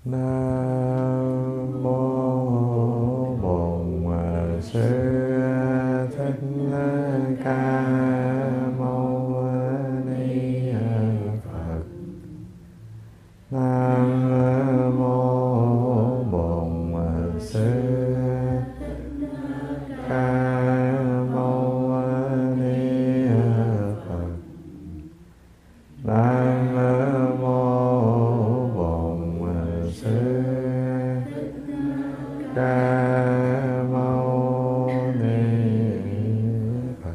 Nam mô Bổn Sư Thích Ca Mâu Ni Phật. Nam mô Bổn Sư Ca Mâu Ni Phật. Nam mô Bổn Sư Ca Mâu Ni Phật.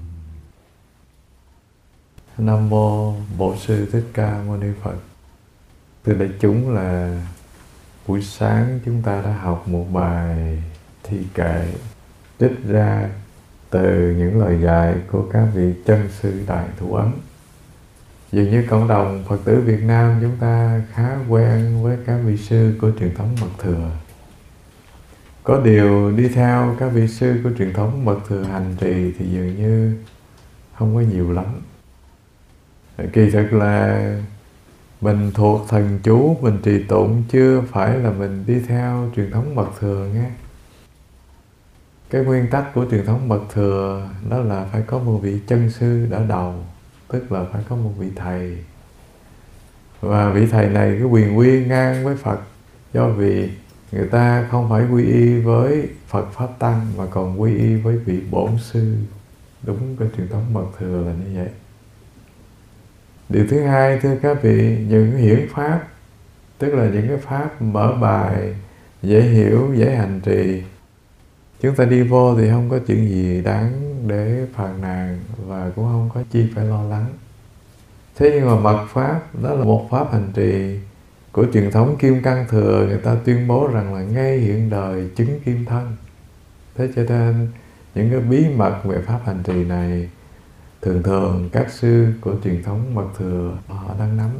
Nam mô Bổn Sư Thích Ca Mâu Ni Phật. Thưa đại chúng, là buổi sáng chúng ta đã học một bài thi kệ trích ra từ những lời dạy của các vị chân sư Đại Thủ Ấn. Dường như cộng đồng Phật tử Việt Nam chúng ta khá quen với các vị sư của truyền thống Mật Thừa. Có điều đi theo các vị sư của truyền thống Mật Thừa hành trì thì dường như không có nhiều lắm. Kỳ thực là mình thuộc thần chú, mình trì tụng, chưa phải là mình đi theo truyền thống Mật Thừa nghe. Cái nguyên tắc của truyền thống Mật Thừa đó là phải có một vị chân sư đỡ đầu, tức là phải có một vị thầy. Và vị thầy này cái quyền quy ngang với Phật, do vì người ta không phải quy y với Phật Pháp Tăng mà còn quy y với vị bổn sư. Đúng cái truyền thống Mật Thừa là như vậy. Điều thứ hai, thưa các vị, những hiển pháp, tức là những cái pháp mở bài, dễ hiểu, dễ hành trì, chúng ta đi vô thì không có chuyện gì đáng để phàn nàn và cũng không có chi phải lo lắng. Thế nhưng mà mật pháp, đó là một pháp hành trì của truyền thống Kim Cang Thừa, người ta tuyên bố rằng là ngay hiện đời chứng kim thân. Thế cho nên những cái bí mật về pháp hành trì này thường thường các sư của truyền thống Mật Thừa họ đang nắm.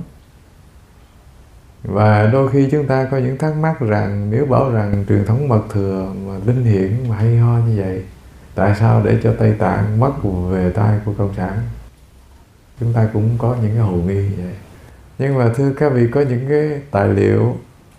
Và đôi khi chúng ta có những thắc mắc rằng nếu bảo rằng truyền thống Mật Thừa mà linh hiển mà hay ho như vậy, tại sao để cho Tây Tạng mất về tay của Cộng sản? Chúng ta cũng có những cái hồ nghi như vậy. Nhưng mà thưa các vị, có những cái tài liệu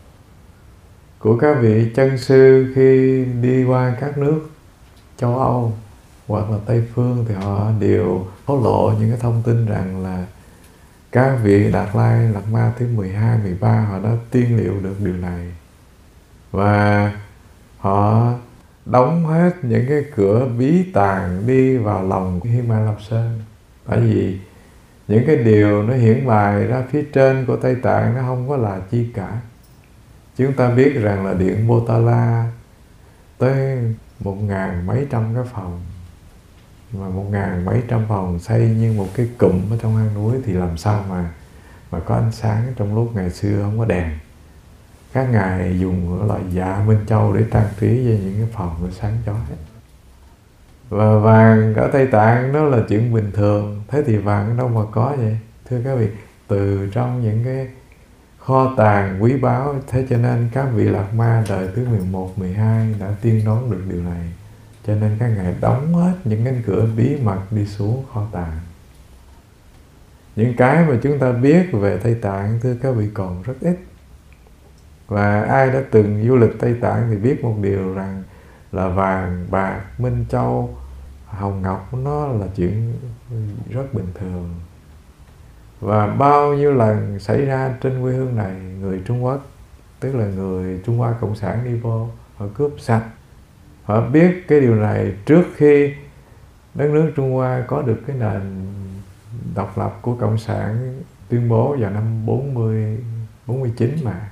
của các vị chân sư khi đi qua các nước châu Âu hoặc là Tây Phương thì họ đều thổ lộ những cái thông tin rằng là các vị Đạt Lai Lạt Ma thứ 12, 13 họ đã tiên liệu được điều này. Và họ đóng hết những cái cửa bí tàng đi vào lòng Hy Ma Lập Sơn. Tại vì những cái điều nó hiển bài ra phía trên của Tây Tạng nó không có là chi cả. Chúng ta biết rằng là Điện Potala tới 1.000 mấy trăm cái phòng, mà 1.000 mấy trăm phòng xây như một cái cụm ở trong hang núi thì làm sao mà có ánh sáng trong lúc ngày xưa không có đèn. Các ngài dùng loại dạ Minh Châu để trang trí cho những cái phòng nó sáng chói. Và vàng ở Tây Tạng đó là chuyện bình thường. Thế thì vàng đâu mà có vậy? Thưa các vị, từ trong những cái kho tàng quý báu, thế cho nên các vị Lạt Ma đời thứ 11, 12 đã tiên đoán được điều này. Cho nên các ngài đóng hết những cánh cửa bí mật đi xuống kho tàng. Những cái mà chúng ta biết về Tây Tạng, thưa các vị, còn rất ít. Và ai đã từng du lịch Tây Tạng thì biết một điều rằng là vàng, bạc, minh châu, hồng ngọc nó là chuyện rất bình thường. Và bao nhiêu lần xảy ra trên quê hương này, người Trung Quốc, tức là người Trung Hoa Cộng sản đi vô, họ cướp sạch. Họ biết cái điều này trước khi đất nước Trung Hoa có được cái nền độc lập của Cộng sản tuyên bố vào năm 49 mà.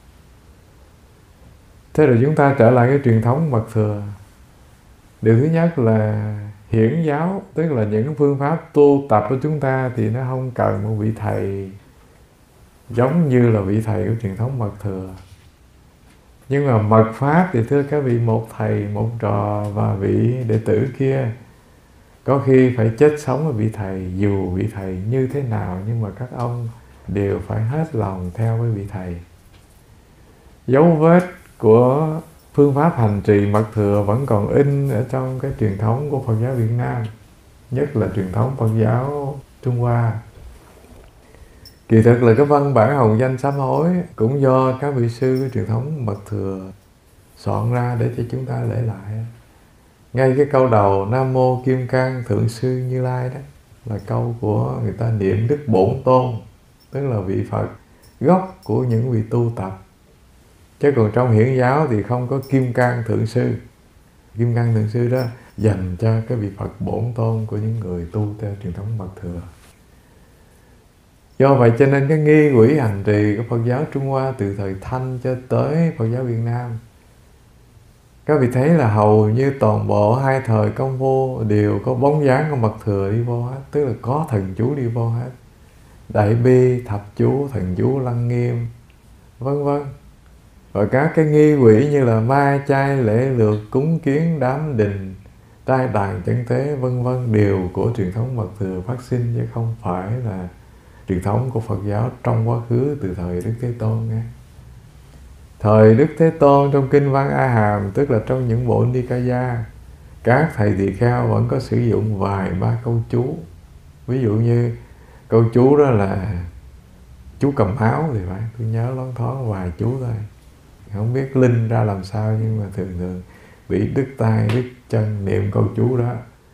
Thế rồi chúng ta trở lại cái truyền thống Mật Thừa. Điều thứ nhất là hiển giáo, tức là những phương pháp tu tập của chúng ta thì nó không cần một vị thầy giống như là vị thầy của truyền thống Mật Thừa. Nhưng mà mật pháp thì thưa các vị, một thầy, một trò và vị đệ tử kia có khi phải chết sống với vị thầy. Dù vị thầy như thế nào nhưng mà các ông đều phải hết lòng theo với vị thầy. Dấu vết của phương pháp hành trì Mật Thừa vẫn còn in ở trong cái truyền thống của Phật giáo Việt Nam, nhất là truyền thống Phật giáo Trung Hoa. Kỳ thực là cái văn bản hồng danh sám hối cũng do các vị sư cái truyền thống mật thừa soạn ra để cho chúng ta lễ lại. Ngay cái câu đầu Nam Mô Kim Cang Thượng Sư Như Lai đó là câu của người ta niệm Đức Bổn Tôn, tức là vị Phật gốc của những vị tu tập. Chứ còn trong Hiển giáo thì không có Kim Cang Thượng Sư. Kim Cang Thượng Sư đó dành cho cái vị Phật Bổn Tôn của những người tu theo truyền thống mật thừa. Do vậy cho nên cái nghi quỹ hành trì của Phật giáo Trung Hoa từ thời Thanh cho tới Phật giáo Việt Nam, các vị thấy là hầu như toàn bộ hai thời công phu đều có bóng dáng của mật thừa đi vô hết, tức là có thần chú đi vô hết. Đại bi, thập chú, thần chú Lăng Nghiêm, vân vân. Và các cái nghi quỹ như là ma chay, lễ lược, cúng kiến, đám đình, trai đàn chân thế, vân vân đều của truyền thống mật thừa phát sinh, chứ không phải là truyền thống của Phật giáo trong quá khứ từ thời Đức Thế Tôn nghe. Thời Đức Thế Tôn trong kinh văn A Hàm, tức là trong những bộ Nikaya, các thầy tỳ kheo vẫn có sử dụng vài ba câu chú. Ví dụ như câu chú đó là chú cầm áo thì phải, tôi nhớ loáng thoáng vài chú thôi. Không biết linh ra làm sao nhưng mà thường thường bị đứt tay, đứt chân niệm câu chú đó.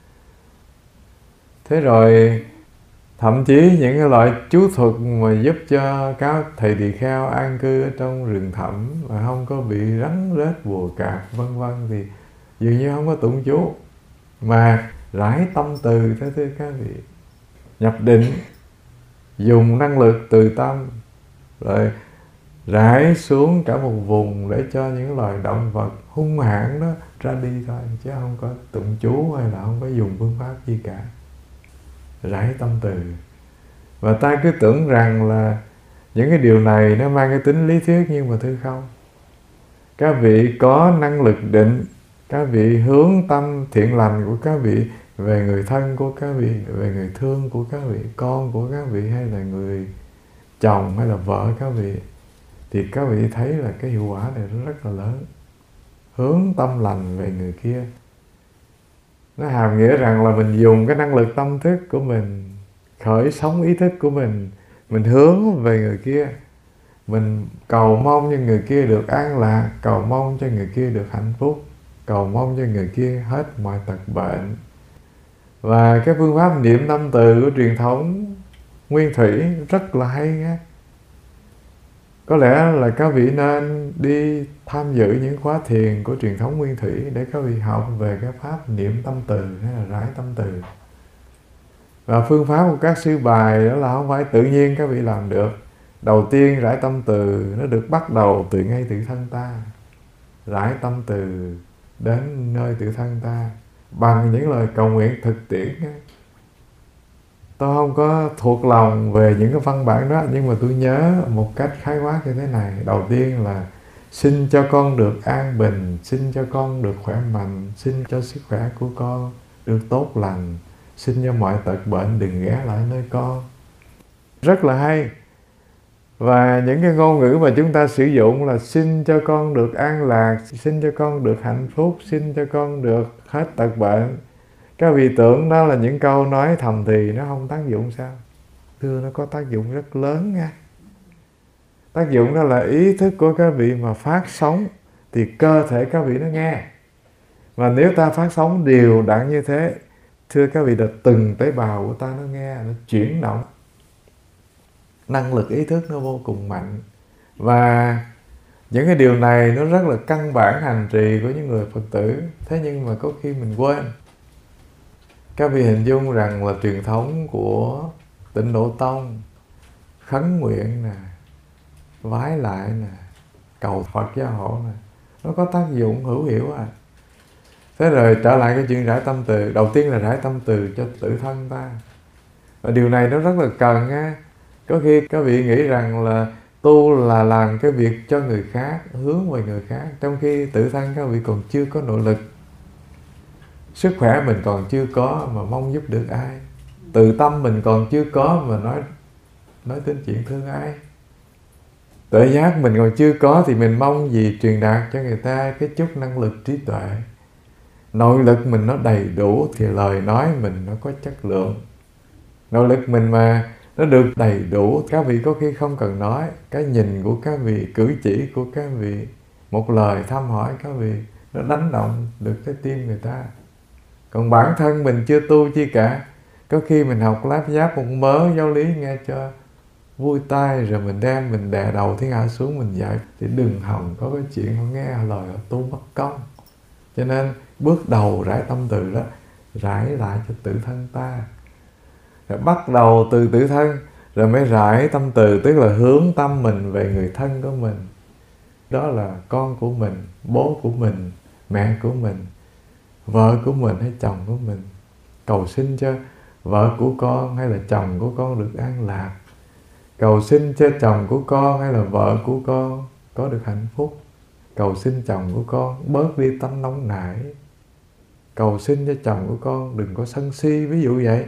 Thế rồi thậm chí những cái loại chú thuật mà giúp cho các thầy tỳ kheo an cư ở trong rừng thẳm mà không có bị rắn rết bùa cạp vân vân thì dường như không có tụng chú, mà rải tâm từ, thưa các vị, nhập định, dùng năng lực từ tâm rồi rải xuống cả một vùng để cho những loài động vật hung hãn đó ra đi thôi, chứ không có tụng chú hay là không có dùng phương pháp gì cả. Rải tâm từ. Và ta cứ tưởng rằng là những cái điều này nó mang cái tính lý thuyết, nhưng mà thưa không. Các vị có năng lực định, các vị hướng tâm thiện lành của các vị về người thân của các vị, về người thương của các vị, con của các vị, hay là người chồng hay là vợ các vị, thì các vị thấy là cái hiệu quả này rất là lớn. Hướng tâm lành về người kia, nó hàm nghĩa rằng là mình dùng cái năng lực tâm thức của mình, khởi sống ý thức của mình hướng về người kia, mình cầu mong cho người kia được an lạc, cầu mong cho người kia được hạnh phúc, cầu mong cho người kia hết mọi tật bệnh. Và cái phương pháp niệm tâm từ của truyền thống Nguyên Thủy rất là hay nha. Có lẽ là các vị nên đi tham dự những khóa thiền của truyền thống Nguyên Thủy để các vị học về cái pháp niệm tâm từ hay là rải tâm từ. Và phương pháp của các sư bài đó là không phải tự nhiên các vị làm được. Đầu tiên rải tâm từ nó được bắt đầu từ ngay tự thân ta. Rải tâm từ đến nơi tự thân ta bằng những lời cầu nguyện thực tiễn. Tôi không có thuộc lòng về những cái văn bản đó, nhưng mà tôi nhớ một cách khái quát như thế này. Đầu tiên là xin cho con được an bình, xin cho con được khỏe mạnh, xin cho sức khỏe của con được tốt lành, xin cho mọi tật bệnh đừng ghé lại nơi con. Rất là hay. Và những cái ngôn ngữ mà chúng ta sử dụng là xin cho con được an lạc, xin cho con được hạnh phúc, xin cho con được hết tật bệnh. Các vị tưởng đó là những câu nói thầm thì nó không tác dụng sao? Thưa, nó có tác dụng rất lớn nha. Tác dụng đó là ý thức của các vị mà phát sóng thì cơ thể các vị nó nghe. Và nếu ta phát sóng đều đặn như thế, thưa các vị, là từng tế bào của ta nó nghe, nó chuyển động. Năng lực ý thức nó vô cùng mạnh. Và những cái điều này nó rất là căn bản hành trì của những người Phật tử. Thế nhưng mà có khi mình quên. Các vị hình dung rằng là truyền thống của Tịnh Độ Tông khấn nguyện nè, vái lại nè, cầu Phật gia hộ nè, nó có tác dụng hữu hiệu à. Thế rồi trở lại cái chuyện rải tâm từ. Đầu tiên là rải tâm từ cho tự thân ta. Và điều này nó rất là cần nha. Có khi các vị nghĩ rằng là tu là làm cái việc cho người khác, hướng về người khác, trong khi tự thân các vị còn chưa có nội lực. Sức khỏe mình còn chưa có mà mong giúp được ai. Tự tâm mình còn chưa có mà nói đến chuyện thương ai. Tuệ giác mình còn chưa có thì mình mong gì truyền đạt cho người ta cái chút năng lực trí tuệ. Nội lực mình nó đầy đủ thì lời nói mình nó có chất lượng. Nội lực mình mà nó được đầy đủ. Các vị có khi không cần nói, cái nhìn của các vị, cử chỉ của các vị, một lời thăm hỏi các vị, nó đánh động được trái tim người ta. Còn bản thân mình chưa tu chi cả, có khi mình học láp giáp một mớ giáo lý nghe cho vui tai, rồi mình đem mình đè đầu thiên hạ xuống mình dạy, thì đừng hòng có cái chuyện họ nghe lời họ tu mất công. Cho nên bước đầu rải tâm từ đó, rải lại cho tự thân ta. Rồi bắt đầu từ tự thân, rồi mới rải tâm từ, tức là hướng tâm mình về người thân của mình. Đó là con của mình, bố của mình, mẹ của mình, vợ của mình hay chồng của mình. Cầu xin cho vợ của con hay là chồng của con được an lạc. Cầu xin cho chồng của con hay là vợ của con có được hạnh phúc. Cầu xin chồng của con bớt đi tâm nóng nảy. Cầu xin cho chồng của con đừng có sân si, ví dụ vậy.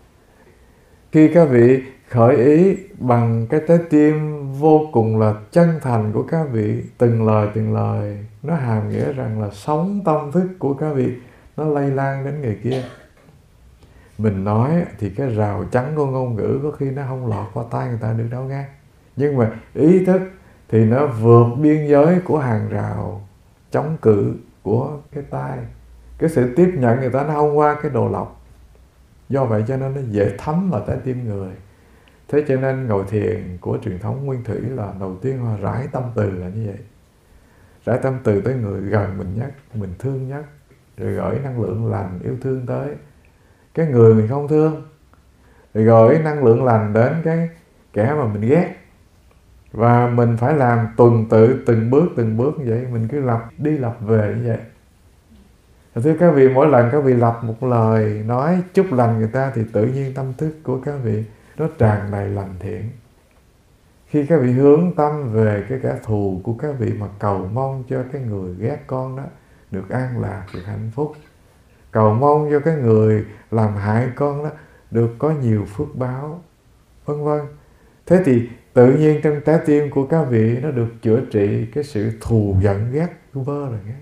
Khi các vị khởi ý bằng cái trái tim vô cùng là chân thành của các vị, từng lời, nó hàm nghĩa rằng là sống tâm thức của các vị nó lây lan đến người kia. Mình nói thì cái rào chắn của ngôn ngữ có khi nó không lọt qua tai người ta được đâu nghe. Nhưng mà ý thức thì nó vượt biên giới của hàng rào chống cự của cái tai. Cái sự tiếp nhận người ta nó không qua cái đồ lọc. Do vậy cho nên nó dễ thấm vào trái tim người. Thế cho nên ngồi thiền của truyền thống Nguyên Thủy là đầu tiên họ rải tâm từ là như vậy. Rải tâm từ tới người gần mình nhất, mình thương nhất, rồi gửi năng lượng lành yêu thương tới cái người mình không thương, rồi gửi năng lượng lành đến cái kẻ mà mình ghét. Và mình phải làm tuần tự từng bước như vậy. Mình cứ lặp đi lặp về như vậy. Thưa các vị, mỗi lần các vị lặp một lời nói chúc lành người ta thì tự nhiên tâm thức của các vị nó tràn đầy lành thiện. Khi các vị hướng tâm về cái kẻ thù của các vị mà cầu mong cho cái người ghét con đó được an lạc, được hạnh phúc, cầu mong cho cái người làm hại con đó được có nhiều phước báo, vân vân. Thế thì tự nhiên trong trái tim của các vị nó được chữa trị cái sự thù giận ghét vơ rồi nghe.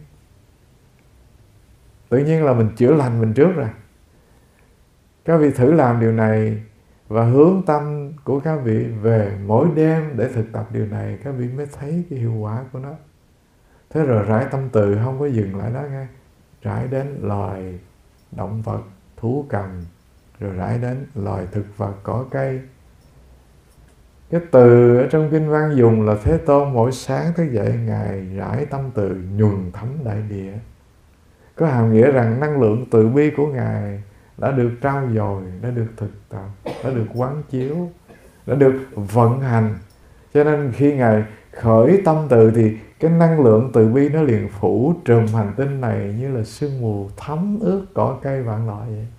Tự nhiên là mình chữa lành mình trước rồi. Các vị thử làm điều này và hướng tâm của các vị về mỗi đêm để thực tập điều này, các vị mới thấy cái hiệu quả của nó. Thế rồi rải tâm từ không có dừng lại đó nghe. Rải đến loài động vật, thú cầm, rồi rải đến loài thực vật, cỏ cây. Cái từ ở trong kinh văn dùng là Thế Tôn mỗi sáng thức dậy Ngài rải tâm từ nhuần thấm đại địa. Có hàm nghĩa rằng năng lượng từ bi của Ngài đã được trao dồi, đã được thực tập, đã được quán chiếu, đã được vận hành. Cho nên khi Ngài khởi tâm từ thì cái năng lượng từ bi nó liền phủ trùm hành tinh này như là sương mù thấm ướt cỏ cây vạn loại vậy.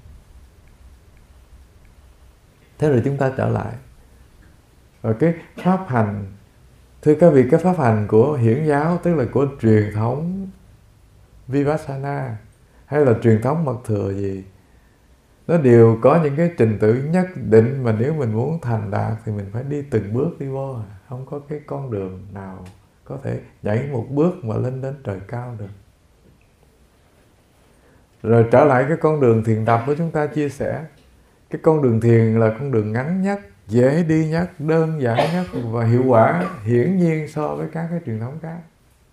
Thế rồi chúng ta trở lại. Rồi cái pháp hành, thưa các vị, cái pháp hành của hiển giáo, tức là của truyền thống Vipassana hay là truyền thống mật thừa gì, nó đều có những cái trình tự nhất định mà nếu mình muốn thành đạt thì mình phải đi từng bước đi vô. Không có cái con đường nào có thể nhảy một bước mà lên đến trời cao được. Rồi trở lại cái con đường thiền tập của chúng ta chia sẻ. Cái con đường thiền là con đường ngắn nhất, dễ đi nhất, đơn giản nhất và hiệu quả hiển nhiên so với các cái truyền thống khác.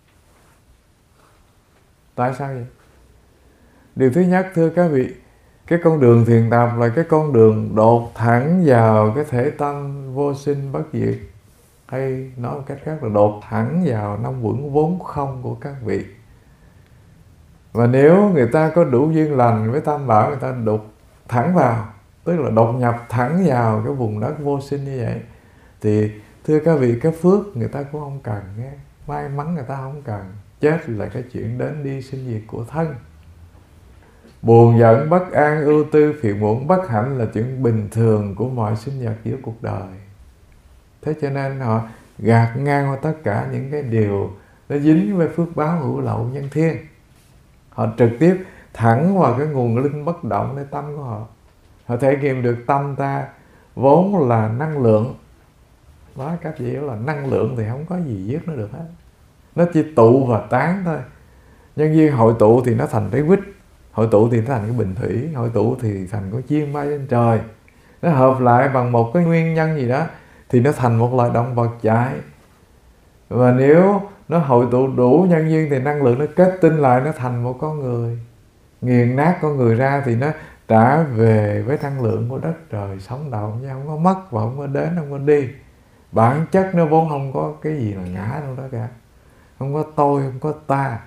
Tại sao vậy? Điều thứ nhất, thưa các vị, cái con đường thiền tập là cái con đường đột thẳng vào cái thể tâm vô sinh bất diệt, hay nói một cách khác là đột thẳng vào năm uẩn vốn không của các vị. Và nếu người ta có đủ duyên lành với Tam Bảo, người ta đột thẳng vào, tức là đột nhập thẳng vào cái vùng đất vô sinh như vậy, thì thưa các vị, cái phước người ta cũng không cần nghe, may mắn người ta không cần. Chết là cái chuyện đến đi sinh diệt của thân. Buồn giận, bất an, ưu tư, phiền muộn, bất hạnh là chuyện bình thường của mọi sinh vật giữa cuộc đời. Thế cho nên họ gạt ngang qua tất cả những cái điều nó dính với phước báo hữu lậu nhân thiên. Họ trực tiếp thẳng vào cái nguồn linh bất độngในtâm của họ. Họ thể nghiệm được tâm ta vốn là năng lượng. Nói cách gì là năng lượng thì không có gì giết nó được hết. Nó chỉ tụ và tán thôi. Nhân viên hội tụ thì nó thành cái quýt, hội tụ thì nó thành cái bình thủy, hội tụ thì thành cái chim bay trên trời. nó hợp lại bằng một cái nguyên nhân gì đó thì nó thành một loài động vật chạy. Và nếu nó hội tụ đủ nhân duyên thì năng lượng nó kết tinh lại, nó thành một con người. Nghiền nát con người ra thì nó trả về với năng lượng của đất trời sống động, chứ không có mất và không có đến, không có đi. Bản chất nó vốn không có cái gì là ngã đâu đó cả, không có tôi, không có ta.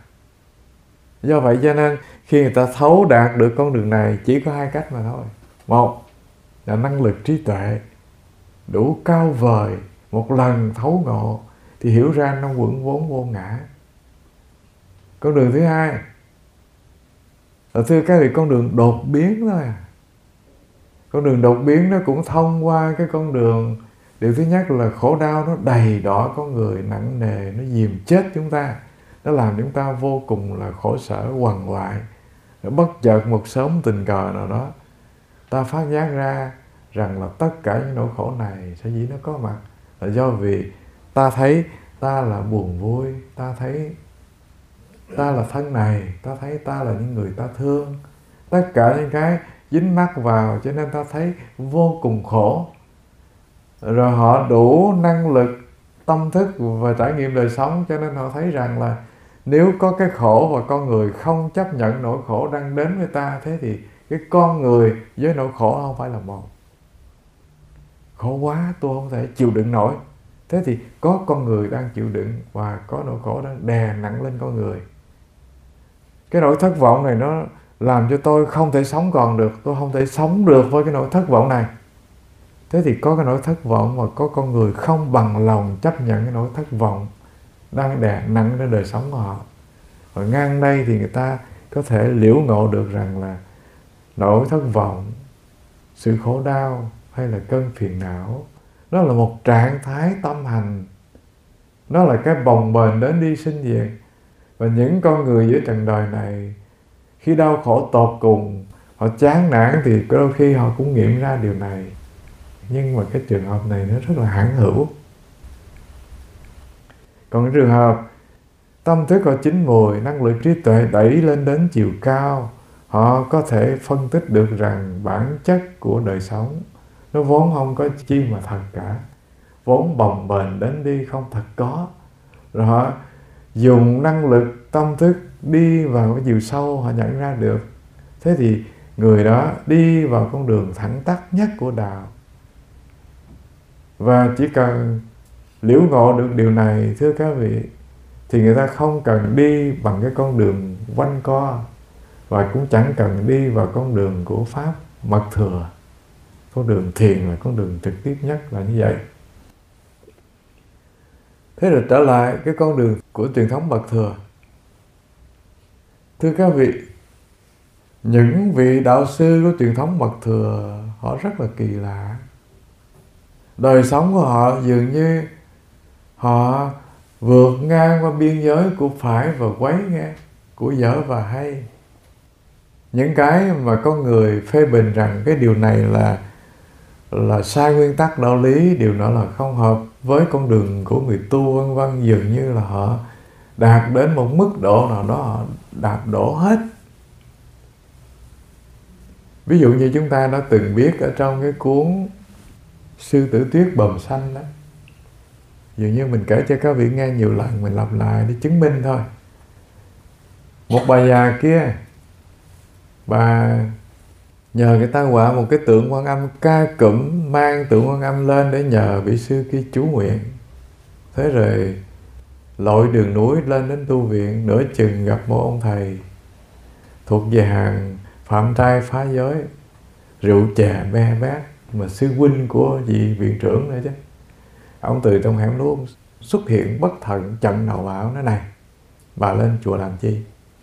Do vậy cho nên khi người ta thấu đạt được con đường này chỉ có hai cách mà thôi. Một là năng lực trí tuệ đủ cao vời, một lần thấu ngộ thì hiểu ra nó vững vốn vô ngã. Con đường thứ hai là, thưa các vị, con đường đột biến thôi. Con đường đột biến nó cũng thông qua cái con đường, điều thứ nhất là khổ đau nó đầy đọa con người nặng nề, nó dìm chết chúng ta, nó làm chúng ta vô cùng là khổ sở quằn quại. Bất chợt một sớm tình cờ nào đó ta phát giác ra rằng là tất cả những nỗi khổ này sở dĩ nó có mặt là do vì ta thấy ta là buồn vui, ta thấy ta là thân này, ta thấy ta là những người ta thương, tất cả những cái dính mắc vào, cho nên ta thấy vô cùng khổ. Rồi họ đủ năng lực tâm thức và trải nghiệm đời sống, cho nên họ thấy rằng là nếu có cái khổ và con người không chấp nhận nỗi khổ đang đến với ta, thế thì cái con người với nỗi khổ không phải là một. Khổ quá tôi không thể chịu đựng nổi, thế thì có con người đang chịu đựng và có nỗi khổ đang đè nặng lên con người. Cái nỗi thất vọng này nó làm cho tôi không thể sống còn được, tôi không thể sống được với cái nỗi thất vọng này. Thế thì có cái nỗi thất vọng và có con người không bằng lòng chấp nhận cái nỗi thất vọng đang đè nặng lên đời sống của họ. Và ngang đây thì người ta có thể liễu ngộ được rằng là nỗi thất vọng, sự khổ đau hay là cơn phiền não, nó là một trạng thái tâm hành, nó là cái bồng bềnh đến đi sinh diệt. Và những con người dưới trần đời này khi đau khổ tột cùng, họ chán nản thì đôi khi họ cũng nghiệm ra điều này. Nhưng mà cái trường hợp này nó rất là hãn hữu. Còn cái trường hợp tâm thức họ chín mùi, năng lực trí tuệ đẩy lên đến chiều cao, họ có thể phân tích được rằng bản chất của đời sống nó vốn không có chi mà thật cả, vốn bồng bềnh đến đi không thật có. Rồi họ dùng năng lực tâm thức đi vào cái chiều sâu, họ nhận ra được. Thế thì người đó đi vào con đường thẳng tắc nhất của đạo. Và chỉ cần liễu ngộ được điều này, thưa các vị, thì người ta không cần đi bằng cái con đường quanh co, và cũng chẳng cần đi vào con đường của Pháp mật thừa. Con đường thiền là con đường trực tiếp nhất là như vậy. Thế rồi trở lại cái con đường của truyền thống mật thừa. Thưa các vị, những vị đạo sư của truyền thống mật thừa họ rất là kỳ lạ. Đời sống của họ dường như họ vượt ngang qua biên giới của phải và quấy nghe, của dở và hay. Những cái mà con người phê bình rằng cái điều này là sai nguyên tắc đạo lý, điều đó là không hợp với con đường của người tu vân vân, dường như là họ đạt đến một mức độ nào đó họ đạp đổ hết. Ví dụ như chúng ta đã từng biết ở trong cái cuốn Sư Tử Tuyết Bầm Xanh đó, dường như mình kể cho các vị nghe nhiều lần, mình lặp lại để chứng minh thôi. Một bà già kia, bà nhờ người ta họa một cái tượng Quan Âm ca cụm, mang tượng Quan Âm lên để nhờ vị sư kia chú nguyện. Thế rồi lội đường núi lên đến tu viện, nửa chừng gặp một ông thầy thuộc về hàng phạm trai phá giới, rượu chè be bét, mà sư huynh của vị viện trưởng nữa chứ. Ông từ trong hẻm núi xuất hiện bất thần, chặn đầu bảo nói: này, bà lên chùa làm chi?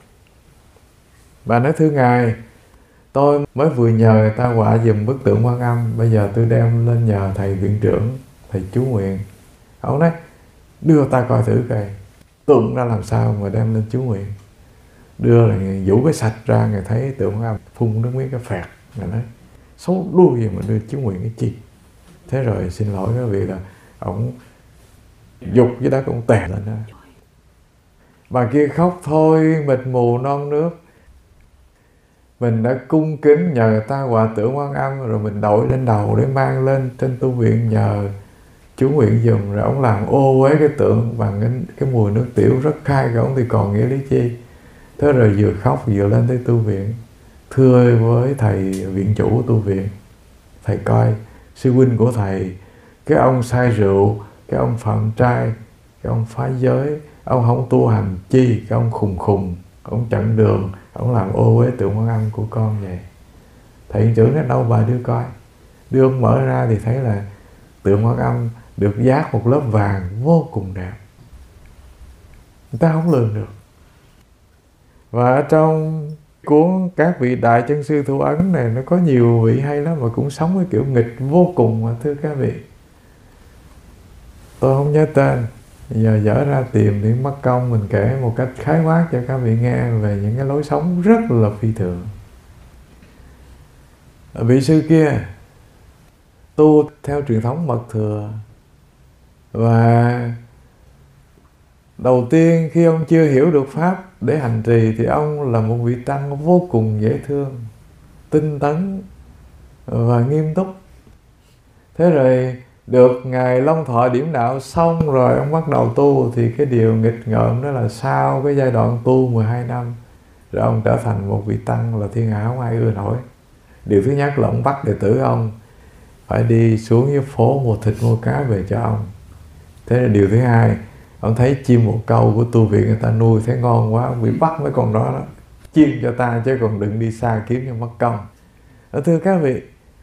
Bà nói: thưa ngài, tôi mới vừa nhờ người ta họa giùm bức tượng Quan Âm, bây giờ tôi đem lên nhờ thầy viện trưởng, thầy chú nguyện. Ông nói: đưa ta coi thử coi tượng ra làm sao mà đem lên chú nguyện. Đưa là vũ cái sạch ra, người thấy tượng Quan Âm phun nước miếng cái phẹt. Người nói: xấu đuôi gì mà đưa chú nguyện cái chi? Thế rồi xin lỗi các vị là ổng dục với đó cũng tè lên đó. Bà kia khóc thôi mịt mù non nước. Mình đã cung kính nhờ người ta hòa tượng Quan Âm, rồi mình đội lên đầu để mang lên trên tu viện nhờ chú nguyện dùm, rồi ông làm ô uế cái tượng bằng cái mùi nước tiểu rất khai của ông thì còn nghĩa lý chi. Thế rồi vừa khóc vừa lên tới tu viện, thưa với thầy viện chủ tu viện: thầy coi sư huynh của thầy, cái ông say rượu, cái ông phạm trai, cái ông phá giới, ông không tu hành chi, cái ông khùng khùng, ông chặn đường, ông làm ô uế tượng Quan Âm của con vậy. Thầy viện trưởng nói: đâu bà đưa coi. Đưa ông mở ra thì thấy là tượng Quan Âm được dát một lớp vàng vô cùng đẹp, người ta không lường được. Và ở trong cuốn Các vị đại chân sư thủ ấn này, nó có nhiều vị hay lắm mà cũng sống cái kiểu nghịch vô cùng mà thưa các vị. Tôi không nhớ tên, giờ dở ra tìm thì mất công mình kể một cách khái quát cho các vị nghe về những cái lối sống rất là phi thường. Vị sư kia tu theo truyền thống mật thừa, và đầu tiên khi ông chưa hiểu được pháp để hành trì thì ông là một vị tăng vô cùng dễ thương, tinh tấn và nghiêm túc. Thế rồi được Ngài Long Thọ điểm đạo xong rồi ông bắt đầu tu, thì cái điều nghịch ngợm đó là sau cái giai đoạn tu 12 năm rồi ông trở thành một vị tăng là thiên hạ không ai ưa nổi. Điều thứ nhất là ông bắt đệ tử ông phải đi xuống dưới phố mua thịt mua cá về cho ông. Thế là điều thứ hai, ông thấy chim bồ câu của tu viện người ta nuôi thấy ngon quá, ông bị bắt mấy con đó chiên cho ta, chứ còn đừng đi xa kiếm cho mất công. Thưa các vị,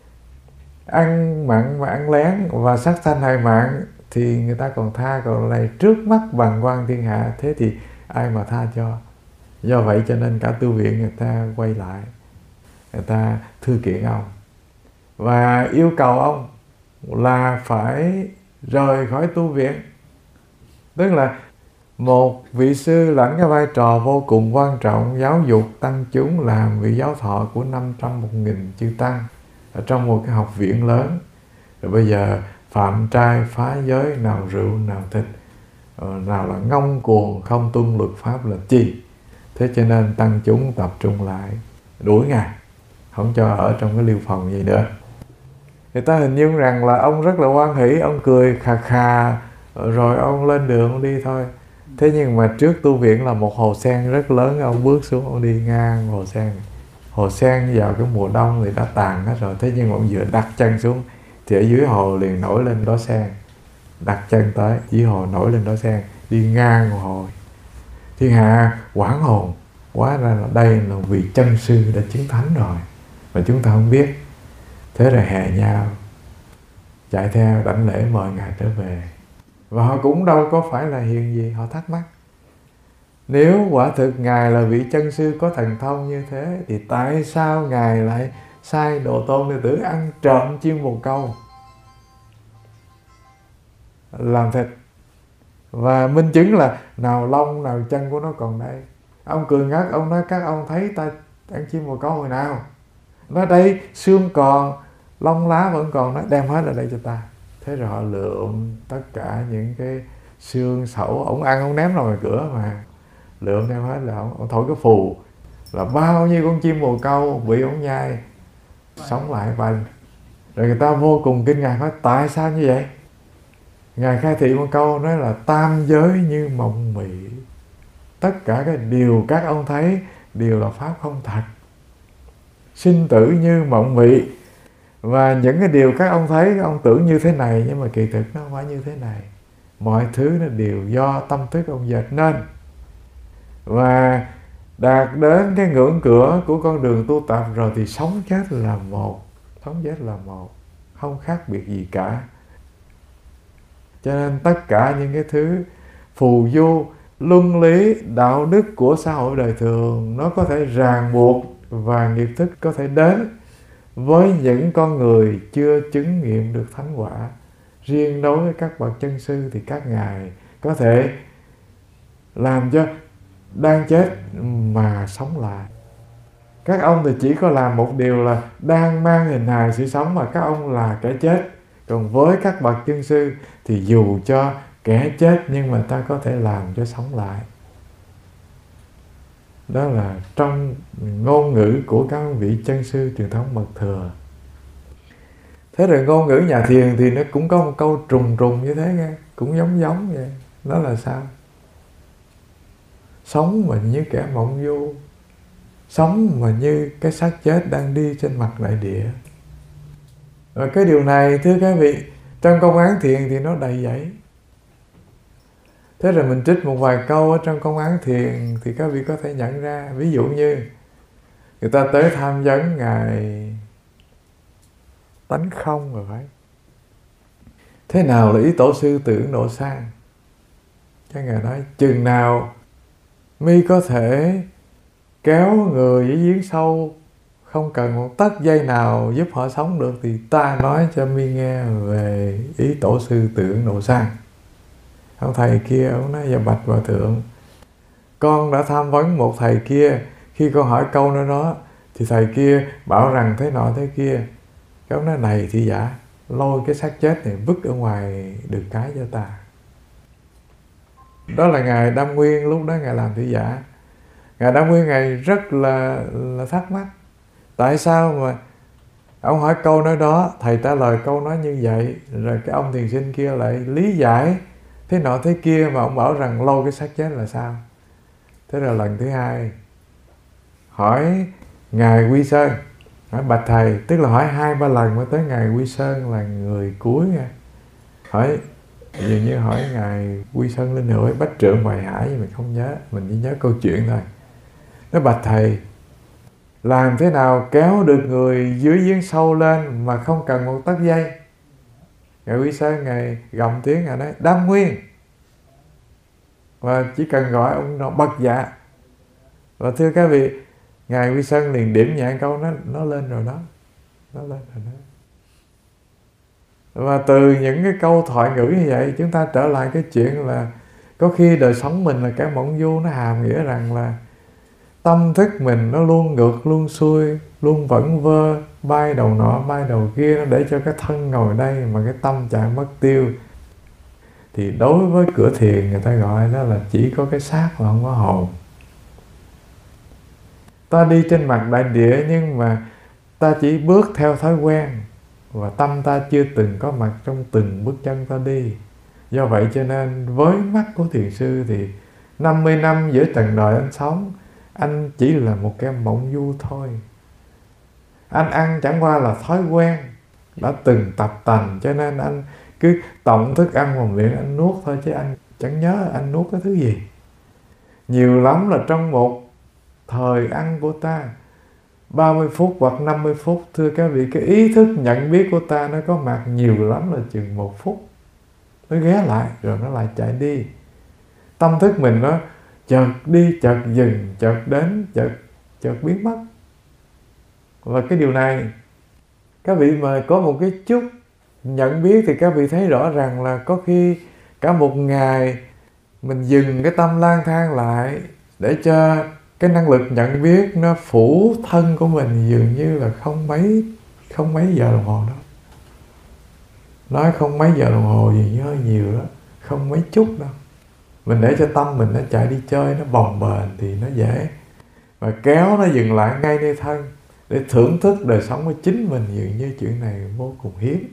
ăn mặn mà ăn lén và sát sanh hại mạng thì người ta còn tha, còn này trước mắt bàng quan thiên hạ, thế thì ai mà tha cho. Do vậy cho nên cả tu viện người ta quay lại, người ta thư kiện ông và yêu cầu ông là phải rời khỏi tu viện. Tức là một vị sư lãnh cái vai trò vô cùng quan trọng giáo dục tăng chúng, làm vị giáo thọ của 500-1000 chư tăng ở trong một cái học viện lớn. Rồi bây giờ phạm trai phá giới, nào rượu nào thịt, nào là ngông cuồng không tuân luật pháp là chi. Thế cho nên tăng chúng tập trung lại đuổi Ngài, không cho ở trong cái liêu phòng gì nữa. Người ta hình dung rằng là ông rất là hoan hỷ, ông cười khà khà rồi ông lên đường ông đi thôi. Thế nhưng mà trước tu viện là một hồ sen rất lớn, ông bước xuống ông đi ngang hồ sen. Hồ sen vào cái mùa đông thì đã tàn hết rồi, thế nhưng mà ông vừa đặt chân xuống thì ở dưới hồ liền nổi lên đóa sen. Đặt chân tới dưới hồ nổi lên đóa sen, đi ngang hồ. Thiên hạ hoảng hồn, hóa ra là đây là vị chân sư đã chứng thánh rồi mà chúng ta không biết. Thế rồi hè nhau chạy theo đảnh lễ mời Ngài trở về. Và họ cũng đâu có phải là hiền gì, họ thắc mắc: nếu quả thực Ngài là vị chân sư có thần thông như thế thì tại sao Ngài lại sai đồ tôn đệ tử ăn trộm chim bồ câu làm thịt, và minh chứng là nào lông nào chân của nó còn đây. Ông cười ngất, ông nói: các ông thấy ta ăn chim bồ câu hồi nào? Nói đây xương còn, lông lá vẫn còn, nó đem hết ở đây cho ta. Thế rồi họ lượm tất cả những cái xương sẩu, ông ăn ông ném ra ngoài cửa mà lượm đem hết, là ông thổi cái phù là bao nhiêu con chim bồ câu bị ông nhai sống lại bành. Rồi người ta vô cùng kinh ngạc, nói: tại sao như vậy? Ngài khai thị một câu nói là tam giới như mộng mị, tất cả cái điều các ông thấy đều là pháp không thật. Sinh tử như mộng mị, và những cái điều các ông thấy, các ông tưởng như thế này nhưng mà kỳ thực nó không phải như thế này. Mọi thứ nó đều do tâm thức ông dệt nên. Và đạt đến cái ngưỡng cửa của con đường tu tập rồi thì sống chết là một, sống chết là một, không khác biệt gì cả. Cho nên tất cả những cái thứ phù du, luân lý, đạo đức của xã hội đời thường nó có thể ràng buộc và nghiệp thức có thể đến với những con người chưa chứng nghiệm được thánh quả. Riêng đối với các bậc chân sư thì các ngài có thể làm cho đang chết mà sống lại. Các ông thì chỉ có làm một điều là đang mang hình hài sự sống mà các ông là kẻ chết. Còn với các bậc chân sư thì dù cho kẻ chết nhưng mà ta có thể làm cho sống lại. Đó là trong ngôn ngữ của các vị chân sư truyền thống mật thừa. Thế rồi ngôn ngữ nhà thiền thì nó cũng có một câu trùng trùng như thế nghe, cũng giống giống vậy. Đó là sao? Sống mà như kẻ mộng du, sống mà như cái xác chết đang đi trên mặt đại địa. Và cái điều này thưa các vị, trong công án thiền thì nó đầy dẫy. Thế rồi mình trích một vài câu ở trong công án thiền thì các vị có thể nhận ra. Ví dụ như người ta tới tham vấn Ngài Tánh Không rồi phải. Thế nào là ý tổ sư tưởng độ sang? Cái Ngài nói chừng nào mi có thể kéo người với giếng sâu, không cần một tấc dây nào giúp họ sống được, thì ta nói cho mi nghe về ý tổ sư tưởng độ sang. Ông thầy kia ông nói dạ bạch hòa thượng, con đã tham vấn một thầy kia, khi con hỏi câu nói đó thì thầy kia bảo rằng thế nọ thế kia. Cái ông nói này thì giả, lôi cái xác chết này vứt ở ngoài đường cái cho ta. Đó là Ngài Đam Nguyên, lúc đó Ngài làm thị giả. Ngài Đam Nguyên Ngài rất là thắc mắc, tại sao mà ông hỏi câu nói đó, thầy trả lời câu nói như vậy, rồi cái ông thiền sinh kia lại lý giải thế nọ thế kia, mà ông bảo rằng lôi cái xác chết là sao? Thế là lần thứ hai hỏi Ngài Quy Sơn, hỏi bạch thầy, tức là hỏi 2-3 lần mới tới Ngài Quy Sơn là người cuối nha. Hỏi dường như hỏi Ngài Quy Sơn Linh Hữu Bách Trượng Hoài Hải, nhưng mình không nhớ, mình chỉ nhớ câu chuyện thôi. Nói bạch thầy, làm thế nào kéo được người dưới giếng sâu lên mà không cần một tấc dây? Ngài Quy Sơn Ngài gầm tiếng, Ngài nói Đam Nguyên, và chỉ cần gọi ông nó bật dạ. Và thưa các vị, Ngài Quy Sơn liền điểm nhẹ câu nó lên rồi đó, nó lên rồi đó. Và từ những cái câu thoại ngữ như vậy, chúng ta trở lại cái chuyện là có khi đời sống mình là cái mộng du, nó hàm nghĩa rằng là tâm thức mình nó luôn ngược, luôn xuôi, luôn vẩn vơ, bay đầu nọ, bay đầu kia, nó để cho cái thân ngồi đây mà cái tâm chạy mất tiêu. Thì đối với cửa thiền người ta gọi đó là chỉ có cái xác mà không có hồn. Ta đi trên mặt đại địa nhưng mà ta chỉ bước theo thói quen, và tâm ta chưa từng có mặt trong từng bước chân ta đi. Do vậy cho nên với mắt của thiền sư thì 50 năm giữa trần đời anh sống, anh chỉ là một cái mộng du thôi. Anh ăn chẳng qua là thói quen, đã từng tập tành, cho nên anh cứ tổng thức ăn vào miệng anh nuốt thôi, chứ anh chẳng nhớ anh nuốt cái thứ gì. Nhiều lắm là trong một thời ăn của ta 30 phút hoặc 50 phút, thưa các vị, cái ý thức nhận biết của ta nó có mặt nhiều lắm là chừng 1 phút. Nó ghé lại rồi nó lại chạy đi. Tâm thức mình nó chợt đi, chợt dừng, chợt đến, chợt biến mất. Và cái điều này, các vị mà có một cái chút nhận biết thì các vị thấy rõ ràng là có khi cả một ngày mình dừng cái tâm lang thang lại để cho cái năng lực nhận biết nó phủ thân của mình, dường như là không mấy giờ đồng hồ đó. Nói không mấy giờ đồng hồ gì hơi nhiều đó, không mấy chút đâu. Mình để cho tâm mình nó chạy đi chơi, nó bồng bềnh thì nó dễ. Và kéo nó dừng lại ngay nơi thân để thưởng thức đời sống của chính mình, dường như chuyện này vô cùng hiếm.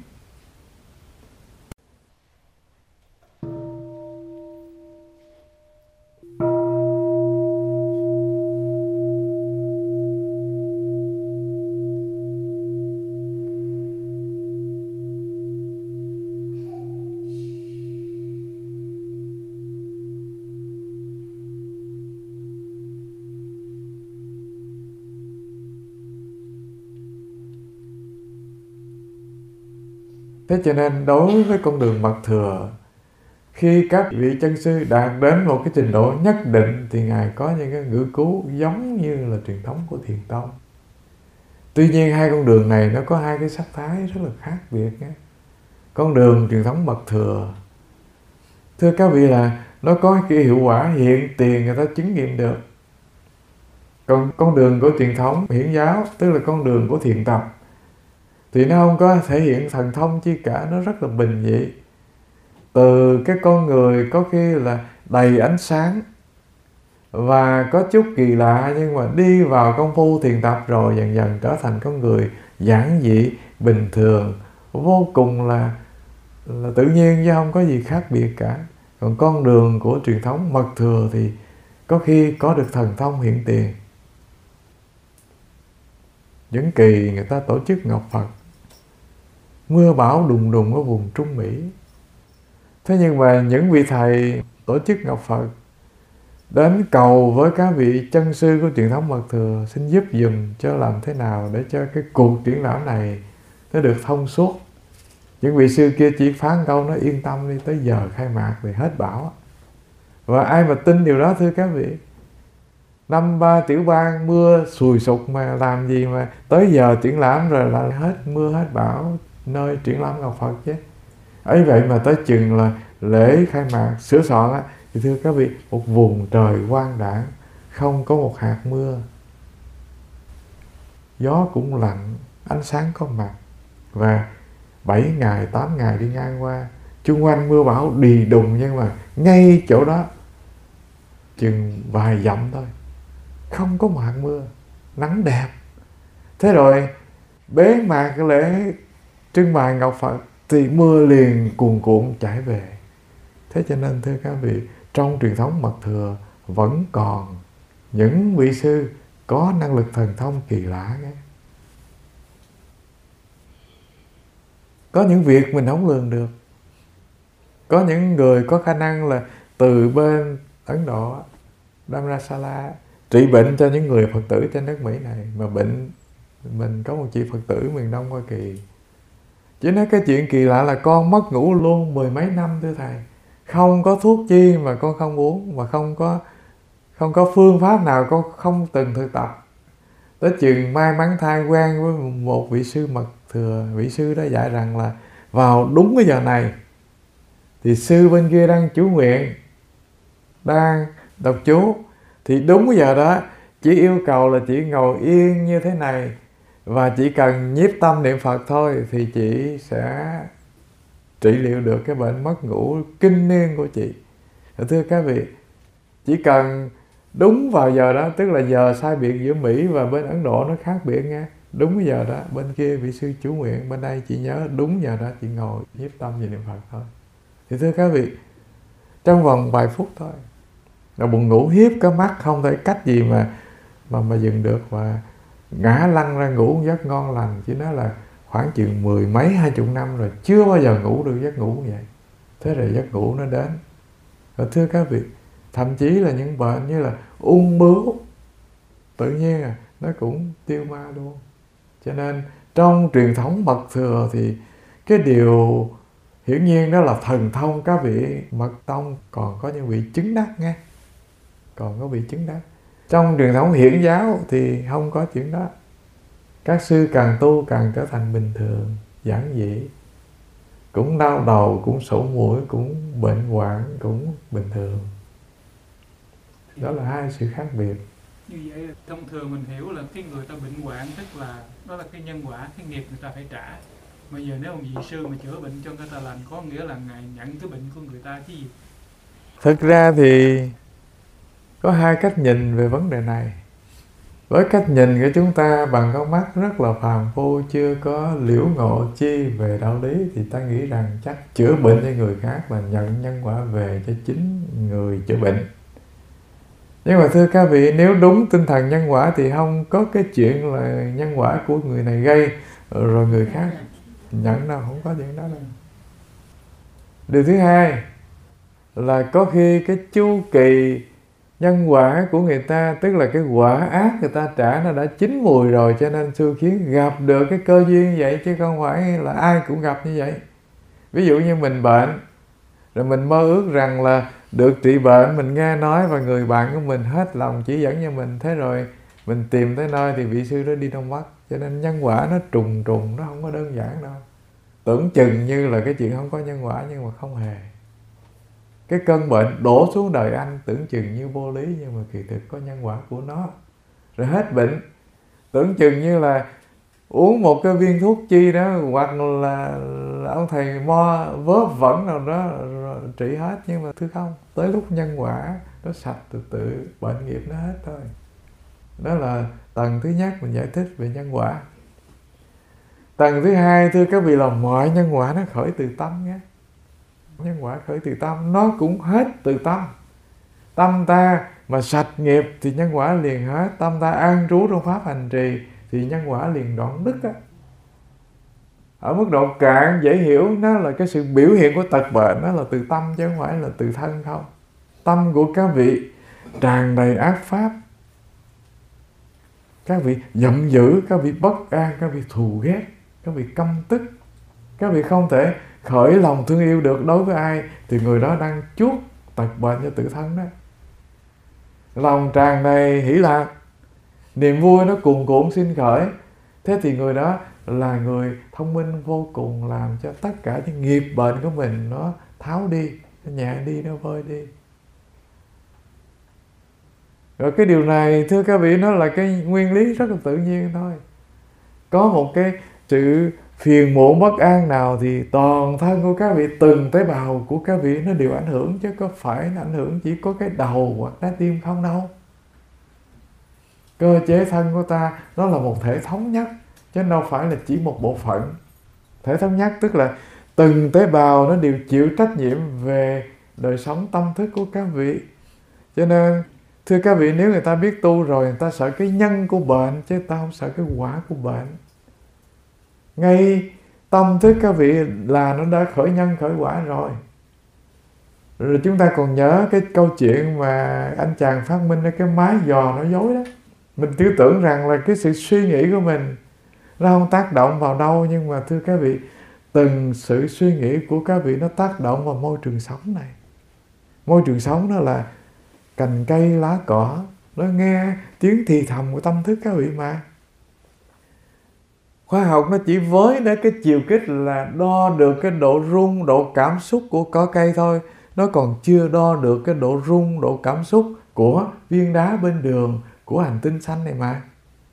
Thế cho nên đối với con đường mật thừa, khi các vị chân sư đạt đến một cái trình độ nhất định thì Ngài có những cái ngữ cứu giống như là truyền thống của Thiền Tông. Tuy nhiên hai con đường này nó có hai cái sắc thái rất là khác biệt nhé. Con đường truyền thống mật thừa, thưa các vị, là nó có cái hiệu quả hiện tiền người ta chứng nghiệm được. Còn con đường của truyền thống hiển giáo, tức là con đường của thiền tập, thì nó không có thể hiện thần thông chi cả, nó rất là bình dị. Từ cái con người có khi là đầy ánh sáng, và có chút kỳ lạ, nhưng mà đi vào công phu thiền tập rồi dần dần trở thành con người giản dị, bình thường, vô cùng là tự nhiên chứ không có gì khác biệt cả. Còn con đường của truyền thống mật thừa thì có khi có được thần thông hiện tiền. Những kỳ người ta tổ chức Ngọc Phật, mưa bão đùng đùng ở vùng Trung Mỹ. Thế nhưng mà những vị thầy tổ chức Ngọc Phật đến cầu với các vị chân sư của truyền thống mật thừa, xin giúp dùm cho làm thế nào để cho cái cuộc triển lãm này nó được thông suốt. Những vị sư kia chỉ phán câu nói yên tâm đi, tới giờ khai mạc thì hết bão. Và ai mà tin điều đó thưa các vị? Năm ba tiểu bang mưa sùi sục mà làm gì mà tới giờ triển lãm rồi là hết mưa hết bão nơi triển lãm Ngọc Phật chứ. Ấy vậy mà tới chừng là lễ khai mạc sửa soạn á, thì thưa các vị, một vùng trời quang đãng, không có một hạt mưa, gió cũng lạnh, ánh sáng có mặt, và 7 ngày 8 ngày đi ngang qua, chung quanh mưa bão đì đùng, nhưng mà ngay chỗ đó chừng vài dặm thôi, không có một hạt mưa, nắng đẹp. Thế rồi bế mạc cái lễ trưng bày Ngọc Phật thì mưa liền cuồn cuộn chảy về. Thế cho nên thưa các vị, trong truyền thống mật thừa vẫn còn những vị sư có năng lực thần thông kỳ lạ ấy. Có những việc mình không lường được. Có những người có khả năng là từ bên Ấn Độ, Dharamsala, trị bệnh cho những người Phật tử trên nước Mỹ này. Mà bệnh, mình có một chị Phật tử miền Đông Hoa Kỳ, chỉ nói cái chuyện kỳ lạ là con mất ngủ luôn 10 mấy năm thưa thầy. Không có thuốc chi mà con không uống, mà không có phương pháp nào con không từng thực tập. Tới chừng may mắn thai quen với một vị sư mật thừa, vị sư đó dạy rằng là vào đúng cái giờ này thì sư bên kia đang chú nguyện, đang đọc chú, thì đúng cái giờ đó chỉ yêu cầu là chỉ ngồi yên như thế này và chỉ cần nhiếp tâm niệm Phật thôi thì chị sẽ trị liệu được cái bệnh mất ngủ kinh niên của chị. Thưa các vị, chỉ cần đúng vào giờ đó, tức là giờ sai biệt giữa Mỹ và bên Ấn Độ nó khác biệt nha. Đúng cái giờ đó, bên kia vị sư chủ nguyện, bên đây chị nhớ đúng giờ đó chị ngồi nhiếp tâm về niệm Phật thôi. Thì thưa các vị, trong vòng vài phút thôi là buồn ngủ hiếp cái mắt không thể cách gì mà dừng được, và ngã lăn ra ngủ một giấc ngon lành. Chỉ nói là khoảng chừng 10 mấy 20 năm rồi chưa bao giờ ngủ được giấc ngủ như vậy. Thế rồi giấc ngủ nó đến. Và thưa các vị, thậm chí là những bệnh như là ung bướu tự nhiên nó cũng tiêu ma luôn. Cho nên trong truyền thống mật thừa thì cái điều hiển nhiên đó là thần thông các vị mật tông còn có những vị chứng đắc nghe, còn có vị chứng đắc. Trong truyền thống hiển giáo thì không có chuyện đó. Các sư càng tu càng trở thành bình thường, giản dị, cũng đau đầu, cũng sổ mũi, cũng bệnh hoạn, cũng bình thường. Đó là hai sự khác biệt. Như vậy là thông thường mình hiểu là cái người ta bệnh hoạn tức là đó là cái nhân quả, cái nghiệp người ta phải trả. Mà giờ nếu một vị sư mà chữa bệnh cho người ta lành, có nghĩa là Ngài nhận cái bệnh của người ta chứ gì. Thực ra thì có hai cách nhìn về vấn đề này. Với cách nhìn của chúng ta bằng con mắt rất là phàm phu, chưa có liễu ngộ chi về đạo lý, thì ta nghĩ rằng chắc chữa bệnh cho người khác là nhận nhân quả về cho chính người chữa bệnh. Nhưng mà thưa các vị, nếu đúng tinh thần nhân quả thì không có cái chuyện là nhân quả của người này gây rồi người khác nhận đâu, không có chuyện đó đâu. Điều thứ hai là có khi cái chu kỳ nhân quả của người ta, tức là cái quả ác người ta trả nó đã chín mùi rồi, cho nên xui khiến gặp được cái cơ duyên vậy, chứ không phải là ai cũng gặp như vậy. Ví dụ như mình bệnh rồi mình mơ ước rằng là được trị bệnh, mình nghe nói và người bạn của mình hết lòng chỉ dẫn cho mình, thế rồi mình tìm tới nơi thì vị sư đó đi đâu mất. Cho nên nhân quả nó trùng trùng, nó không có đơn giản đâu. Tưởng chừng như là cái chuyện không có nhân quả, nhưng mà không hề. Cái cơn bệnh đổ xuống đời anh tưởng chừng như vô lý, nhưng mà kỳ thực có nhân quả của nó. Rồi hết bệnh, tưởng chừng như là uống một cái viên thuốc chi đó, hoặc là ông thầy mo vớ vẩn nào đó trị hết. Nhưng mà thưa không, tới lúc nhân quả nó sạch từ từ, bệnh nghiệp nó hết thôi. Đó là tầng thứ nhất mình giải thích về nhân quả. Tầng thứ hai, thưa các vị, là mọi nhân quả nó khởi từ tâm nhé. Nhân quả khởi từ tâm, nó cũng hết từ tâm. Tâm ta mà sạch nghiệp thì nhân quả liền hết. Tâm ta an trú trong pháp hành trì thì nhân quả liền đoạn đứt á. Ở mức độ cạn dễ hiểu, nó là cái sự biểu hiện của tật bệnh, nó là từ tâm chứ không phải là từ thân không. Tâm của các vị tràn đầy ác pháp, các vị giận dữ, các vị bất an, các vị thù ghét, các vị căm tức, các vị không thể khởi lòng thương yêu được đối với ai, thì người đó đang chuốc tật bệnh cho tự thân đó. Lòng tràn đầy hỷ lạc, niềm vui nó cuồn cuộn sinh khởi, thế thì người đó là người thông minh vô cùng, làm cho tất cả những nghiệp bệnh của mình nó tháo đi, nó nhẹ đi, nó vơi đi. Rồi cái điều này, thưa các vị, nó là cái nguyên lý rất là tự nhiên thôi. Có một cái sự phiền muộn bất an nào thì toàn thân của các vị, từng tế bào của các vị nó đều ảnh hưởng, chứ có phải nó ảnh hưởng chỉ có cái đầu hoặc trái tim không đâu. Cơ chế thân của ta nó là một thể thống nhất, chứ đâu phải là chỉ một bộ phận. Thể thống nhất tức là từng tế bào nó đều chịu trách nhiệm về đời sống tâm thức của các vị. Cho nên thưa các vị, nếu người ta biết tu rồi, người ta sợ cái nhân của bệnh, chứ ta không sợ cái quả của bệnh. Ngay tâm thức các vị là nó đã khởi nhân khởi quả rồi. Rồi chúng ta còn nhớ cái câu chuyện mà anh chàng phát minh cái máy dò nói dối đó. Mình cứ tưởng rằng là cái sự suy nghĩ của mình nó không tác động vào đâu, nhưng mà thưa các vị, từng sự suy nghĩ của các vị nó tác động vào môi trường sống này. Môi trường sống đó là cành cây lá cỏ, nó nghe tiếng thì thầm của tâm thức các vị mà. Khoa học nó chỉ với đến cái chiều kích là đo được cái độ rung, độ cảm xúc của cỏ cây thôi. Nó còn chưa đo được cái độ rung, độ cảm xúc của viên đá bên đường, của hành tinh xanh này mà.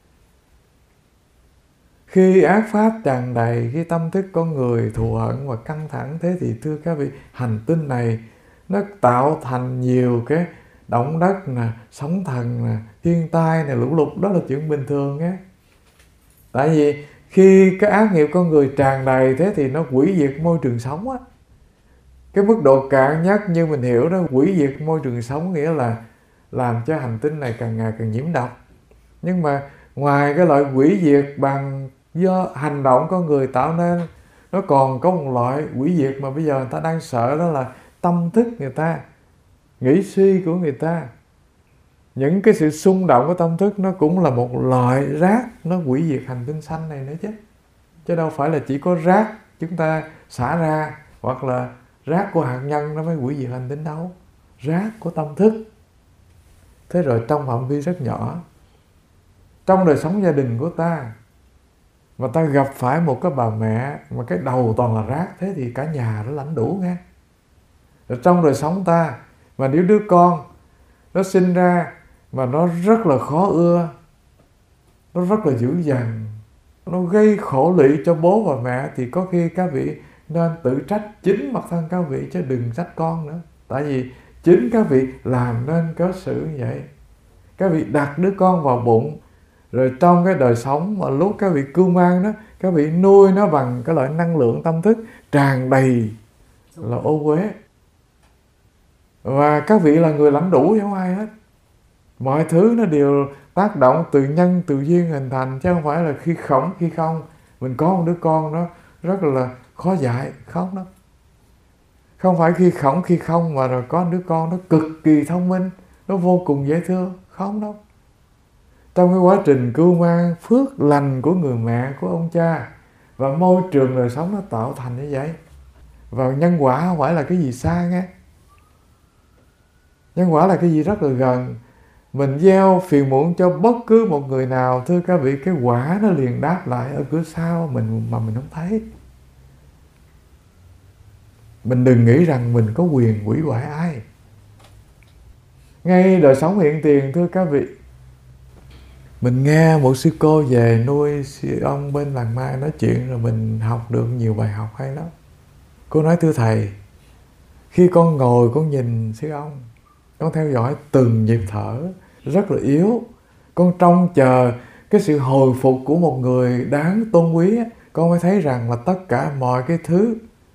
Khi ác pháp tràn đầy, khi tâm thức con người thù hận và căng thẳng, thế thì thưa các vị, hành tinh này nó tạo thành nhiều cái động đất nè, sóng thần nè, thiên tai nè, lũ lụt. Đó là chuyện bình thường á. Tại vì khi cái ác nghiệp con người tràn đầy, thế thì nó hủy diệt môi trường sống á. Cái mức độ cạn nhất như mình hiểu đó, hủy diệt môi trường sống nghĩa là làm cho hành tinh này càng ngày càng nhiễm độc. Nhưng mà ngoài cái loại hủy diệt bằng do hành động con người tạo nên, nó còn có một loại hủy diệt mà bây giờ người ta đang sợ, đó là tâm thức người ta, nghĩ suy của người ta. Những cái sự xung động của tâm thức nó cũng là một loại rác, nó hủy diệt hành tinh xanh này nữa chứ. Chứ đâu phải là chỉ có rác chúng ta xả ra, hoặc là rác của hạt nhân nó mới hủy diệt hành tinh đâu. Rác của tâm thức. Thế rồi trong phạm vi rất nhỏ, trong đời sống gia đình của ta, mà ta gặp phải một cái bà mẹ mà cái đầu toàn là rác, thế thì cả nhà nó lãnh đủ nghe. Rồi trong đời sống ta, mà nếu đứa con nó sinh ra mà nó rất là khó ưa, nó rất là dữ dằn, nó gây khổ lụy cho bố và mẹ, thì có khi các vị nên tự trách chính bản thân các vị, chứ đừng trách con nữa. Tại vì chính các vị làm nên cớ xử như vậy. Các vị đặt đứa con vào bụng, rồi trong cái đời sống mà lúc các vị cưu mang đó, các vị nuôi nó bằng cái loại năng lượng tâm thức tràn đầy là ô uế. Và các vị là người lãnh đủ chứ không ai hết. Mọi thứ nó đều tác động từ nhân từ duyên hình thành, chứ không phải là khi khổng khi không. Mình có một đứa con nó rất là khó dạy, không đâu. Không phải khi khổng khi không, mà rồi có đứa con nó cực kỳ thông minh, nó vô cùng dễ thương, không đâu. Trong cái quá trình cưu mang, phước lành của người mẹ, của ông cha và môi trường đời sống nó tạo thành như vậy. Và nhân quả không phải là cái gì xa nghe. Nhân quả là cái gì rất là gần. Mình gieo phiền muộn cho bất cứ một người nào, thưa các vị, cái quả nó liền đáp lại ở cửa sau mình mà mình không thấy. Mình đừng nghĩ rằng mình có quyền hủy hoại ai. Ngay đời sống hiện tiền, thưa các vị, Mình nghe một sư cô về nuôi sư ông bên làng Mai nói chuyện, rồi mình học được nhiều bài học hay lắm. Cô nói: thưa thầy, khi con ngồi con nhìn sư ông, con theo dõi từng nhịp thở rất là yếu, con trông chờ cái sự hồi phục của một người đáng tôn quý, con mới thấy rằng là tất cả mọi cái thứ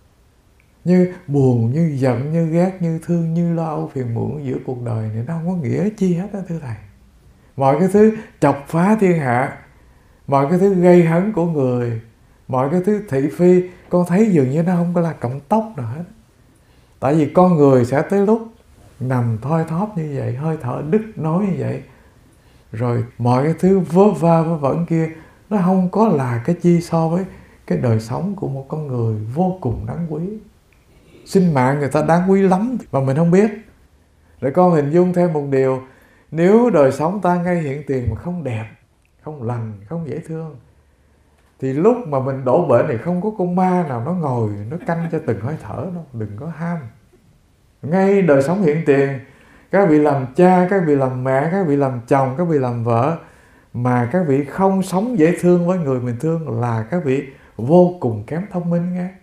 như buồn, như giận, như ghét, như thương, như lo âu phiền muộn giữa cuộc đời này nó không có nghĩa chi hết đó thưa thầy. Mọi cái thứ chọc phá thiên hạ, mọi cái thứ gây hấn của người, mọi cái thứ thị phi, con thấy dường như nó không có là cọng tóc nào hết. Tại vì con người sẽ tới lúc nằm thoi thóp như vậy, hơi thở đứt nối như vậy, rồi mọi cái thứ vớ va vớ vẩn kia nó không có là cái chi so với cái đời sống của một con người vô cùng đáng quý. Sinh mạng người ta đáng quý lắm mà mình không biết. Rồi con hình dung thêm một điều, nếu đời sống ta ngay hiện tiền mà không đẹp, không lành, không dễ thương, thì lúc mà mình đổ bệnh thì không có con ma nào nó ngồi nó canh cho từng hơi thở đâu. Đừng có ham. Ngay đời sống hiện tiền, các vị làm cha, các vị làm mẹ, các vị làm chồng, các vị làm vợ, mà các vị không sống dễ thương với người mình thương là các vị vô cùng kém thông minh nghe.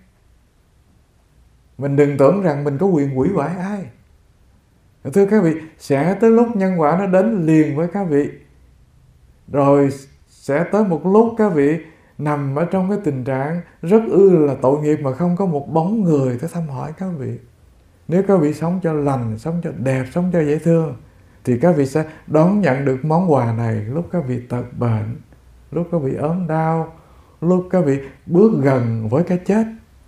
Mình đừng tưởng rằng mình có quyền hủy hoại ai. Thưa các vị, sẽ tới lúc nhân quả nó đến liền với các vị. Rồi sẽ tới một lúc các vị nằm ở trong cái tình trạng rất là tội nghiệp mà không có một bóng người tới thăm hỏi các vị. Nếu các vị sống cho lành, sống cho đẹp, sống cho dễ thương, thì các vị sẽ đón nhận được món quà này lúc các vị tật bệnh, lúc các vị ốm đau, lúc các vị bước gần với cái chết.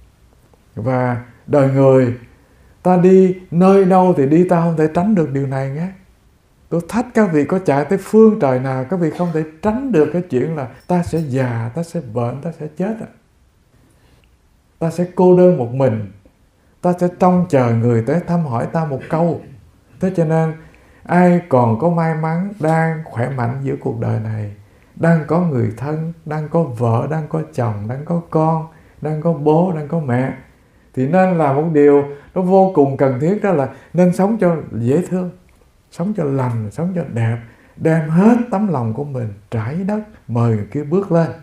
Và đời người, ta đi nơi đâu thì đi, ta không thể tránh được điều này nhé. Tôi thách các vị có chạy tới phương trời nào, các vị không thể tránh được cái chuyện là ta sẽ già, ta sẽ bệnh, ta sẽ chết. Ta sẽ cô đơn một mình, ta sẽ trông chờ người tới thăm hỏi ta một câu. Thế cho nên ai còn có may mắn đang khỏe mạnh giữa cuộc đời này, đang có người thân, đang có vợ, đang có chồng, đang có con, đang có bố, đang có mẹ, thì nên làm một điều nó vô cùng cần thiết, đó là nên sống cho dễ thương, sống cho lành, sống cho đẹp, đem hết tấm lòng của mình trải đất, mời người kia bước lên.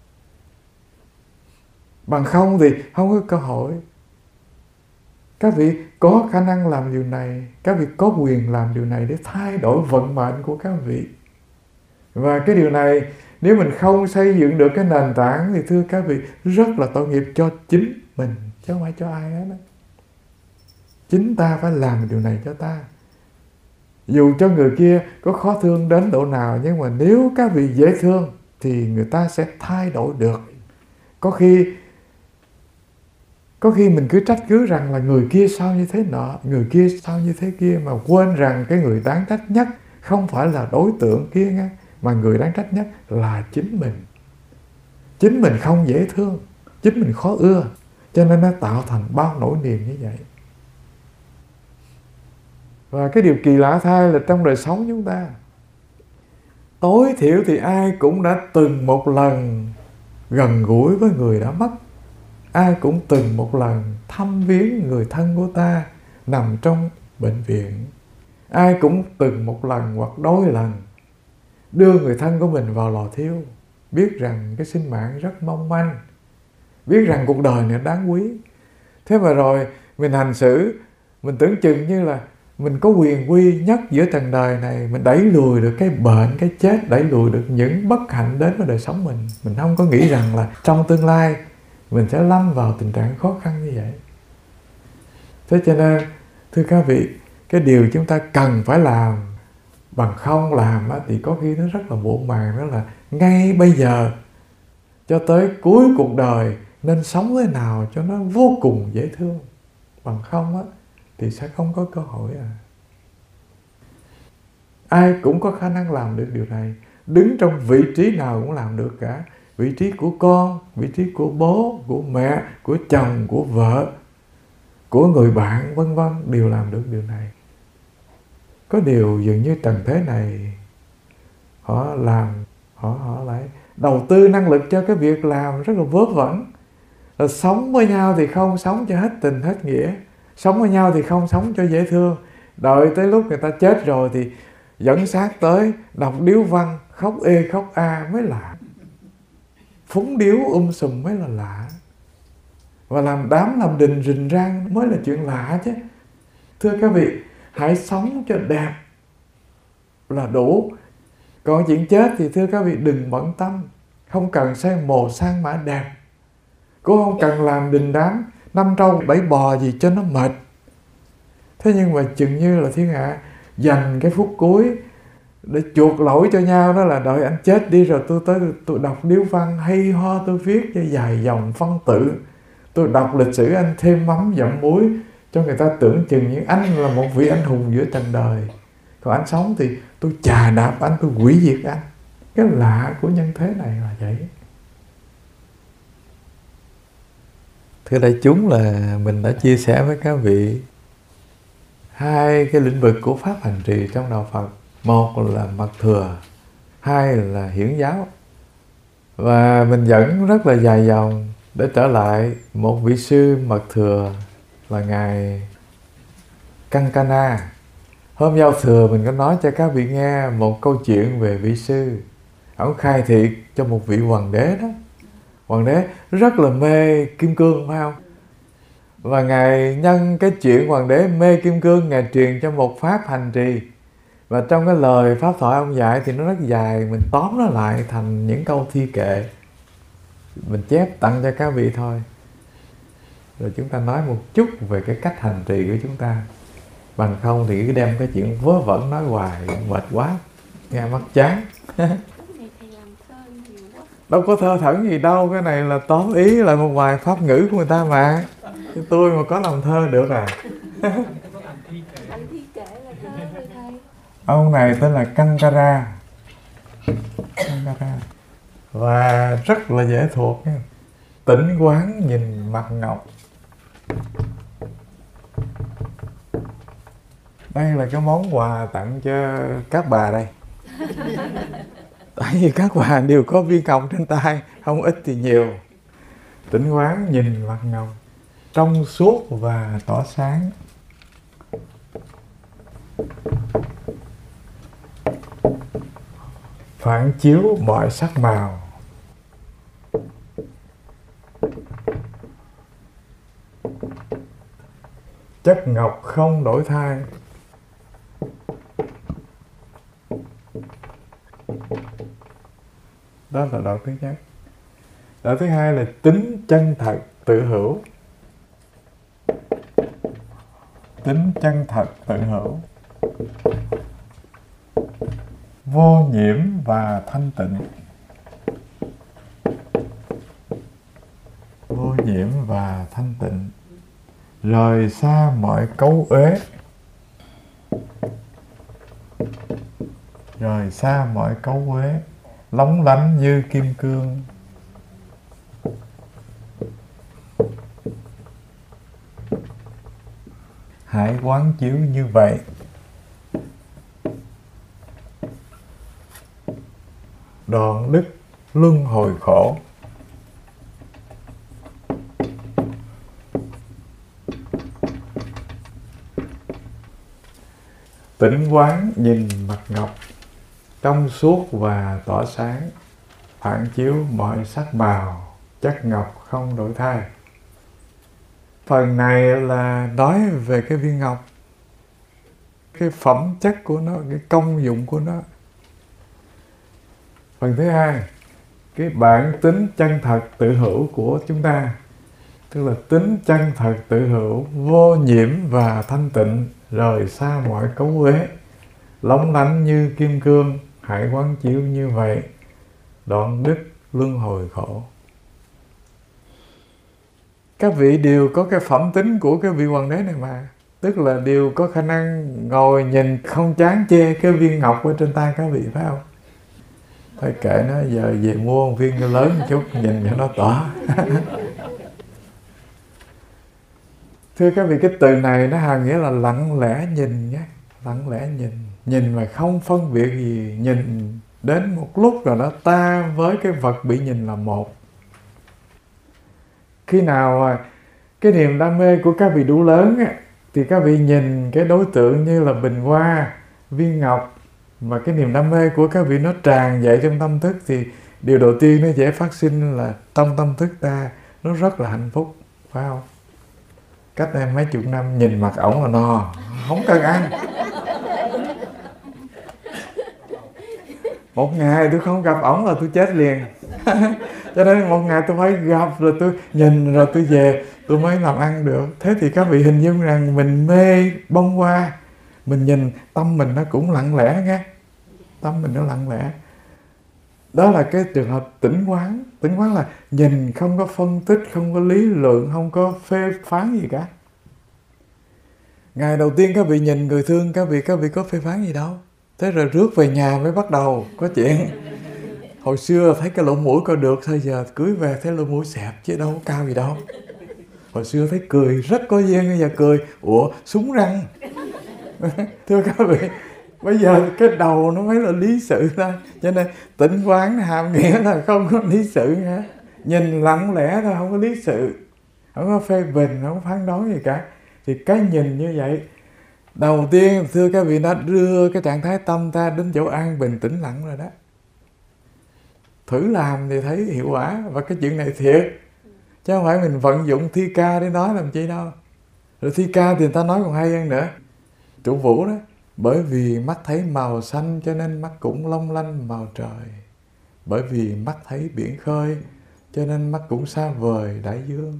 Bằng không thì không có cơ hội. Các vị có khả năng làm điều này, các vị có quyền làm điều này để thay đổi vận mệnh của các vị. Và cái điều này, nếu mình không xây dựng được cái nền tảng thì thưa các vị, rất là tội nghiệp cho chính mình, chứ không phải cho ai hết. Chính ta phải làm điều này cho ta. Dù cho người kia có khó thương đến độ nào, nhưng mà nếu các vị dễ thương thì người ta sẽ thay đổi được. Có khi mình cứ trách cứ rằng là người kia sao như thế nọ, người kia sao như thế kia, mà quên rằng cái người đáng trách nhất không phải là đối tượng kia nghe, mà người đáng trách nhất là chính mình. Chính mình không dễ thương, chính mình khó ưa, cho nên nó tạo thành bao nỗi niềm như vậy. Và cái điều kỳ lạ thay là trong đời sống chúng ta, tối thiểu thì ai cũng đã từng một lần gần gũi với người đã mất. Ai cũng từng một lần thăm viếng người thân của ta nằm trong bệnh viện. Ai cũng từng một lần hoặc đôi lần đưa người thân của mình vào lò thiêu. Biết rằng cái sinh mạng rất mong manh, biết rằng cuộc đời này đáng quý. Thế mà rồi mình hành xử, mình tưởng chừng như là mình có quyền quy nhất giữa trần đời này. Mình đẩy lùi được cái bệnh, cái chết, đẩy lùi được những bất hạnh đến với đời sống mình. Mình không có nghĩ rằng là trong tương lai mình sẽ lâm vào tình trạng khó khăn như vậy. Thế cho nên, thưa các vị, cái điều chúng ta cần phải làm, bằng không làm thì có khi nó rất là muộn màng. Đó là ngay bây giờ cho tới cuối cuộc đời nên sống thế nào cho nó vô cùng dễ thương. Bằng không thì sẽ không có cơ hội. Ai cũng có khả năng làm được điều này, đứng trong vị trí nào cũng làm được cả. Vị trí của con, vị trí của bố, của mẹ, của chồng, của vợ, của người bạn, vân vân, đều làm được điều này. Có điều dường như trần thế này họ lại đầu tư năng lực cho cái việc làm rất là vớ vẩn. Là sống với nhau thì không sống cho hết tình hết nghĩa, sống với nhau thì không sống cho dễ thương. Đợi tới lúc người ta chết rồi thì dẫn xác tới đọc điếu văn khóc ê khóc a mới lạ, phúng điếu sùm mới là lạ, và làm đám làm đình rình rang mới là chuyện lạ chứ. Thưa các vị, hãy sống cho đẹp là đủ. Còn chuyện chết thì thưa các vị đừng bận tâm, không cần xây mồ sang mã đẹp, cũng không cần làm đình đám 5 trâu 7 bò gì cho nó mệt. Thế nhưng mà chừng như là thiên hạ dành cái phút cuối để chuộc lỗi cho nhau, đó là đợi anh chết đi rồi tôi tới tôi đọc điếu văn hay ho, tôi viết cho dài dòng phân tự, tôi đọc lịch sử anh thêm mắm dặm muối cho người ta tưởng chừng như anh là một vị anh hùng giữa trần đời. Còn anh sống thì tôi chà đạp anh, tôi hủy diệt anh. Cái lạ của nhân thế này là vậy. Thưa đại chúng, là mình đã chia sẻ với các vị hai cái lĩnh vực của pháp hành trì trong đạo Phật. Một là mật thừa, hai là hiển giáo. Và mình dẫn rất là dài dòng để trở lại một vị sư mật thừa là Ngài Kankana. Hôm giao thừa mình có nói cho các vị nghe một câu chuyện về vị sư. Ông khai thị cho một vị hoàng đế đó. Hoàng đế rất là mê kim cương, phải không? Và Ngài nhân cái chuyện hoàng đế mê kim cương, Ngài truyền cho một pháp hành trì. Và trong cái lời pháp thoại ông dạy thì nó rất dài, mình tóm nó lại thành những câu thi kệ. Mình chép tặng cho các vị thôi. Rồi chúng ta nói một chút về cái cách hành trì của chúng ta. Bằng không thì cứ đem cái chuyện vớ vẩn nói hoài, mệt quá, nghe mất chán. Đâu có thơ thẩn gì đâu, cái này là tóm ý là một vài pháp ngữ của người ta mà. Chứ tôi mà có làm thơ được à. Ông này tên là Kankara. Và rất là dễ thuộc nha. Tĩnh quán nhìn mặt ngọc. Đây là cái món quà tặng cho các bà đây. Tại vì các bà đều có viên ngọc trên tay, không ít thì nhiều. Tĩnh quán nhìn mặt ngọc, trong suốt và tỏa sáng. Phản chiếu mọi sắc màu. Chất ngọc không đổi thay. Đó là đoạn thứ nhất. Đoạn thứ hai là tính chân thật tự hữu. Tính chân thật tự hữu, vô nhiễm và thanh tịnh. Vô nhiễm và thanh tịnh, rời xa mọi cấu uế. Rời xa mọi cấu uế, lóng lánh như kim cương. Hãy quán chiếu như vậy. Đoạn đức luân hồi khổ. Tĩnh quán nhìn mặt ngọc, trong suốt và tỏa sáng, phản chiếu mọi sắc màu, chất ngọc không đổi thay. Phần này là nói về cái viên ngọc, cái phẩm chất của nó, cái công dụng của nó. Phần thứ hai, cái bản tính chân thật tự hữu của chúng ta, tức là tính chân thật tự hữu, vô nhiễm và thanh tịnh, rời xa mọi cấu uế, lóng lánh như kim cương. Hãy quán chiếu như vậy, đoạn đức luân hồi khổ. Các vị đều có cái phẩm tính của cái vị hoàng đế này mà. Tức là đều có khả năng ngồi nhìn không chán chê cái viên ngọc ở trên tay các vị, phải không? Thôi kệ nó, giờ về mua một viên lớn một chút, nhìn cho nó tỏ. Thưa các vị, cái từ này nó hàm nghĩa là lặng lẽ nhìn nhé. Lặng lẽ nhìn. Nhìn mà không phân biệt gì. Nhìn đến một lúc rồi đó, ta với cái vật bị nhìn là một. Khi nào cái niềm đam mê của các vị đủ lớn thì các vị nhìn cái đối tượng như là bình hoa, viên ngọc, mà cái niềm đam mê của các vị nó tràn dậy trong tâm thức, thì điều đầu tiên nó dễ phát sinh là trong tâm thức ta nó rất là hạnh phúc, phải không? Cách đây mấy chục năm nhìn mặt ổng là no, không cần ăn. Một ngày tôi không gặp ổng là tôi chết liền. Cho nên một ngày tôi phải gặp, rồi tôi nhìn, rồi tôi về, tôi mới làm ăn được. Thế thì các vị hình dung rằng mình mê bông hoa, mình nhìn tâm mình nó cũng lặng lẽ nghe. Tâm mình nó lặng lẽ. Đó là cái trường hợp tỉnh quán. Tỉnh quán là nhìn không có phân tích, không có lý luận, không có phê phán gì cả. Ngày đầu tiên các vị nhìn người thương các vị có phê phán gì đâu. Thế rồi rước về nhà mới bắt đầu có chuyện. Hồi xưa thấy cái lỗ mũi coi được, sao giờ cưới về thấy lỗ mũi xẹp chứ đâu có cao gì đâu. Hồi xưa thấy cười rất có duyên, bây giờ cười ủa súng răng. Thưa các vị, bây giờ cái đầu nó mới là lý sự thôi. Cho nên tỉnh quán hàm nghĩa là không có lý sự nha. Nhìn lặng lẽ thôi, không có lý sự, không có phê bình, không có phán đoán gì cả. Thì cái nhìn như vậy, đầu tiên thưa các vị, nó đưa cái trạng thái tâm ta đến chỗ an bình tĩnh lặng rồi đó. Thử làm thì thấy hiệu quả. Và cái chuyện này thiệt, chứ không phải mình vận dụng thi ca để nói làm chi đâu. Rồi thi ca thì người ta nói còn hay hơn nữa. Chủ Vũ đó, bởi vì mắt thấy màu xanh cho nên mắt cũng long lanh màu trời. Bởi vì mắt thấy biển khơi cho nên mắt cũng xa vời đại dương.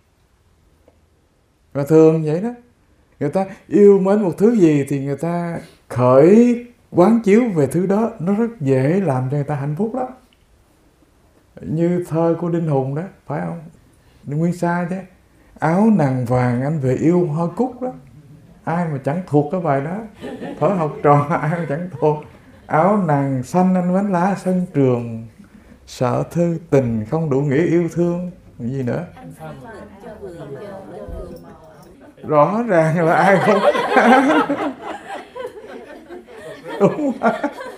Và thường vậy đó, người ta yêu mến một thứ gì thì người ta khởi quán chiếu về thứ đó, nó rất dễ làm cho người ta hạnh phúc đó. Như thơ của Đinh Hùng đó, phải không? Nguyên Sa chứ. Áo nàng vàng anh về yêu hoa cúc đó. Ai mà chẳng thuộc cái bài đó. Thở học trò ai mà chẳng thuộc. Áo nàng xanh anh mến lá sân trường. Sợ thư tình không đủ nghĩa yêu thương. Gì nữa? Rõ ràng là ai không. Đúng rồi.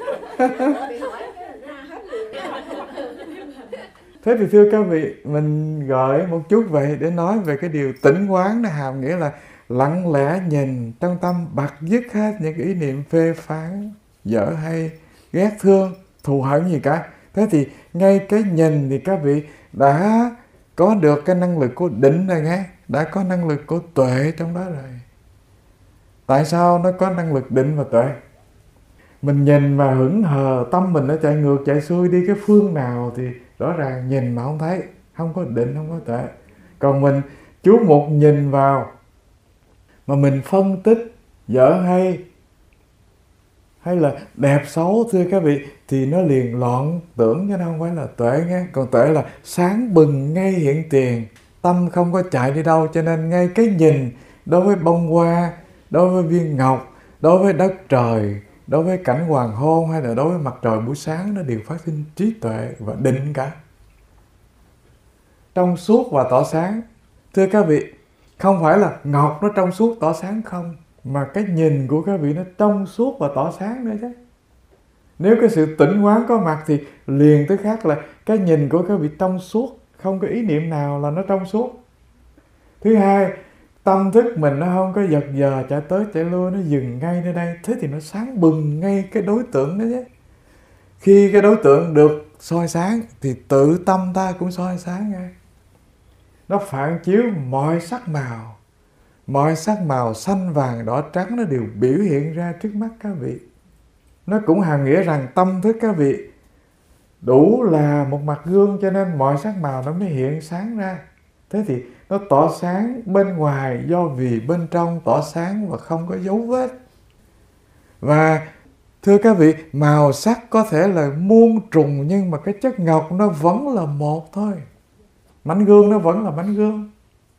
Thế thì thưa các vị, mình gợi một chút vậy để nói về cái điều tỉnh quán, nó hàm nghĩa là lặng lẽ nhìn trong tâm, bặt dứt hết những cái ý niệm phê phán, dở hay, ghét thương, thù hận gì cả. Thế thì ngay cái nhìn thì các vị đã có được cái năng lực của định rồi nghe, đã có năng lực của tuệ trong đó rồi. Tại sao nó có năng lực định và tuệ? Mình nhìn mà hững hờ, tâm mình nó chạy ngược chạy xuôi đi cái phương nào thì rõ ràng nhìn mà không thấy, không có định, không có tuệ. Còn mình chú một nhìn vào mà mình phân tích dở hay là đẹp xấu thưa các vị, thì nó liền loạn tưởng chứ nó không phải là tuệ nghe. Còn tuệ là sáng bừng ngay hiện tiền, tâm không có chạy đi đâu. Cho nên ngay cái nhìn đối với bông hoa, đối với viên ngọc, đối với đất trời, đối với cảnh hoàng hôn hay là đối với mặt trời buổi sáng, nó đều phát sinh trí tuệ và định cả. Trong suốt và tỏ sáng. Thưa các vị, không phải là ngọc nó trong suốt tỏ sáng không, mà cái nhìn của các vị nó trong suốt và tỏ sáng nữa chứ. Nếu cái sự tỉnh quán có mặt thì liền tới khác là cái nhìn của các vị trong suốt, không có ý niệm nào là nó trong suốt. Thứ hai, tâm thức mình nó không có giật giờ chạy tới chạy lui, nó dừng ngay nơi đây. Thế thì nó sáng bừng ngay cái đối tượng đó chứ. Khi cái đối tượng được soi sáng thì tự tâm ta cũng soi sáng ngay. Nó phản chiếu mọi sắc màu xanh vàng đỏ trắng, nó đều biểu hiện ra trước mắt các vị. Nó cũng hàm nghĩa rằng tâm thức các vị đủ là một mặt gương, cho nên mọi sắc màu nó mới hiện sáng ra. Thế thì nó tỏ sáng bên ngoài do vì bên trong tỏ sáng và không có dấu vết. Và thưa các vị, màu sắc có thể là muôn trùng, nhưng mà cái chất ngọc nó vẫn là một thôi. Mảnh gương nó vẫn là mảnh gương.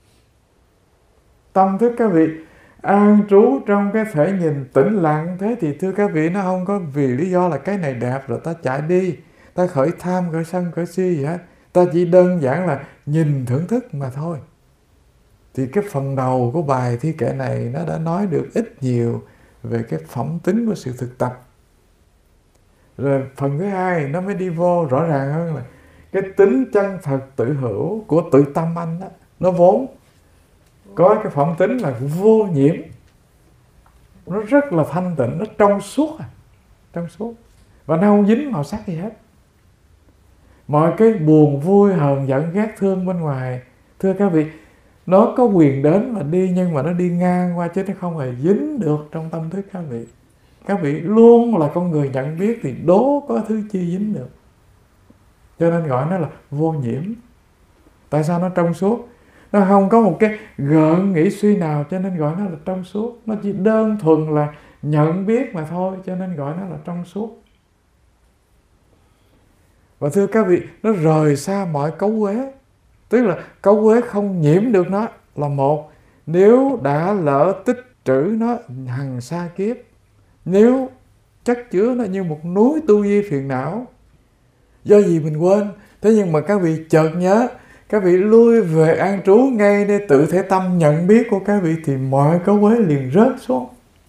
Tâm thức các vị an trú trong cái thể nhìn tĩnh lặng. Thế thì thưa các vị, nó không có vì lý do là cái này đẹp rồi ta chạy đi, ta khởi tham, khởi sân, khởi si gì hết. Ta chỉ đơn giản là nhìn thưởng thức mà thôi. Thì cái phần đầu của bài thi kệ này nó đã nói được ít nhiều về cái phẩm tính của sự thực tập. Rồi phần thứ hai nó mới đi vô rõ ràng hơn là cái tính chân thật tự hữu của tự tâm anh đó. Nó vốn có cái phẩm tính là vô nhiễm, nó rất là thanh tịnh, nó trong suốt. trong suốt. Và nó không dính màu sắc gì hết. Mọi cái buồn vui hờn giận ghét thương bên ngoài, thưa các vị, nó có quyền đến và đi, nhưng mà nó đi ngang qua chứ nó không hề dính được trong tâm thức các vị. Các vị luôn là con người nhận biết thì đố có thứ chi dính được. Cho nên gọi nó là vô nhiễm. Tại sao nó trong suốt? Nó không có một cái gợn nghĩ suy nào, cho nên gọi nó là trong suốt. Nó chỉ đơn thuần là nhận biết mà thôi, cho nên gọi nó là trong suốt. Và thưa các vị, nó rời xa mọi cấu uế. Tức là cấu uế không nhiễm được nó là một. Nếu đã lỡ tích trữ nó hằng sa kiếp, nếu chất chứa nó như một núi tu vi phiền não, do gì mình quên. Thế nhưng mà các vị chợt nhớ, các vị lui về an trú ngay để tự thể tâm nhận biết của các vị, thì mọi cấu uế liền rớt xuống.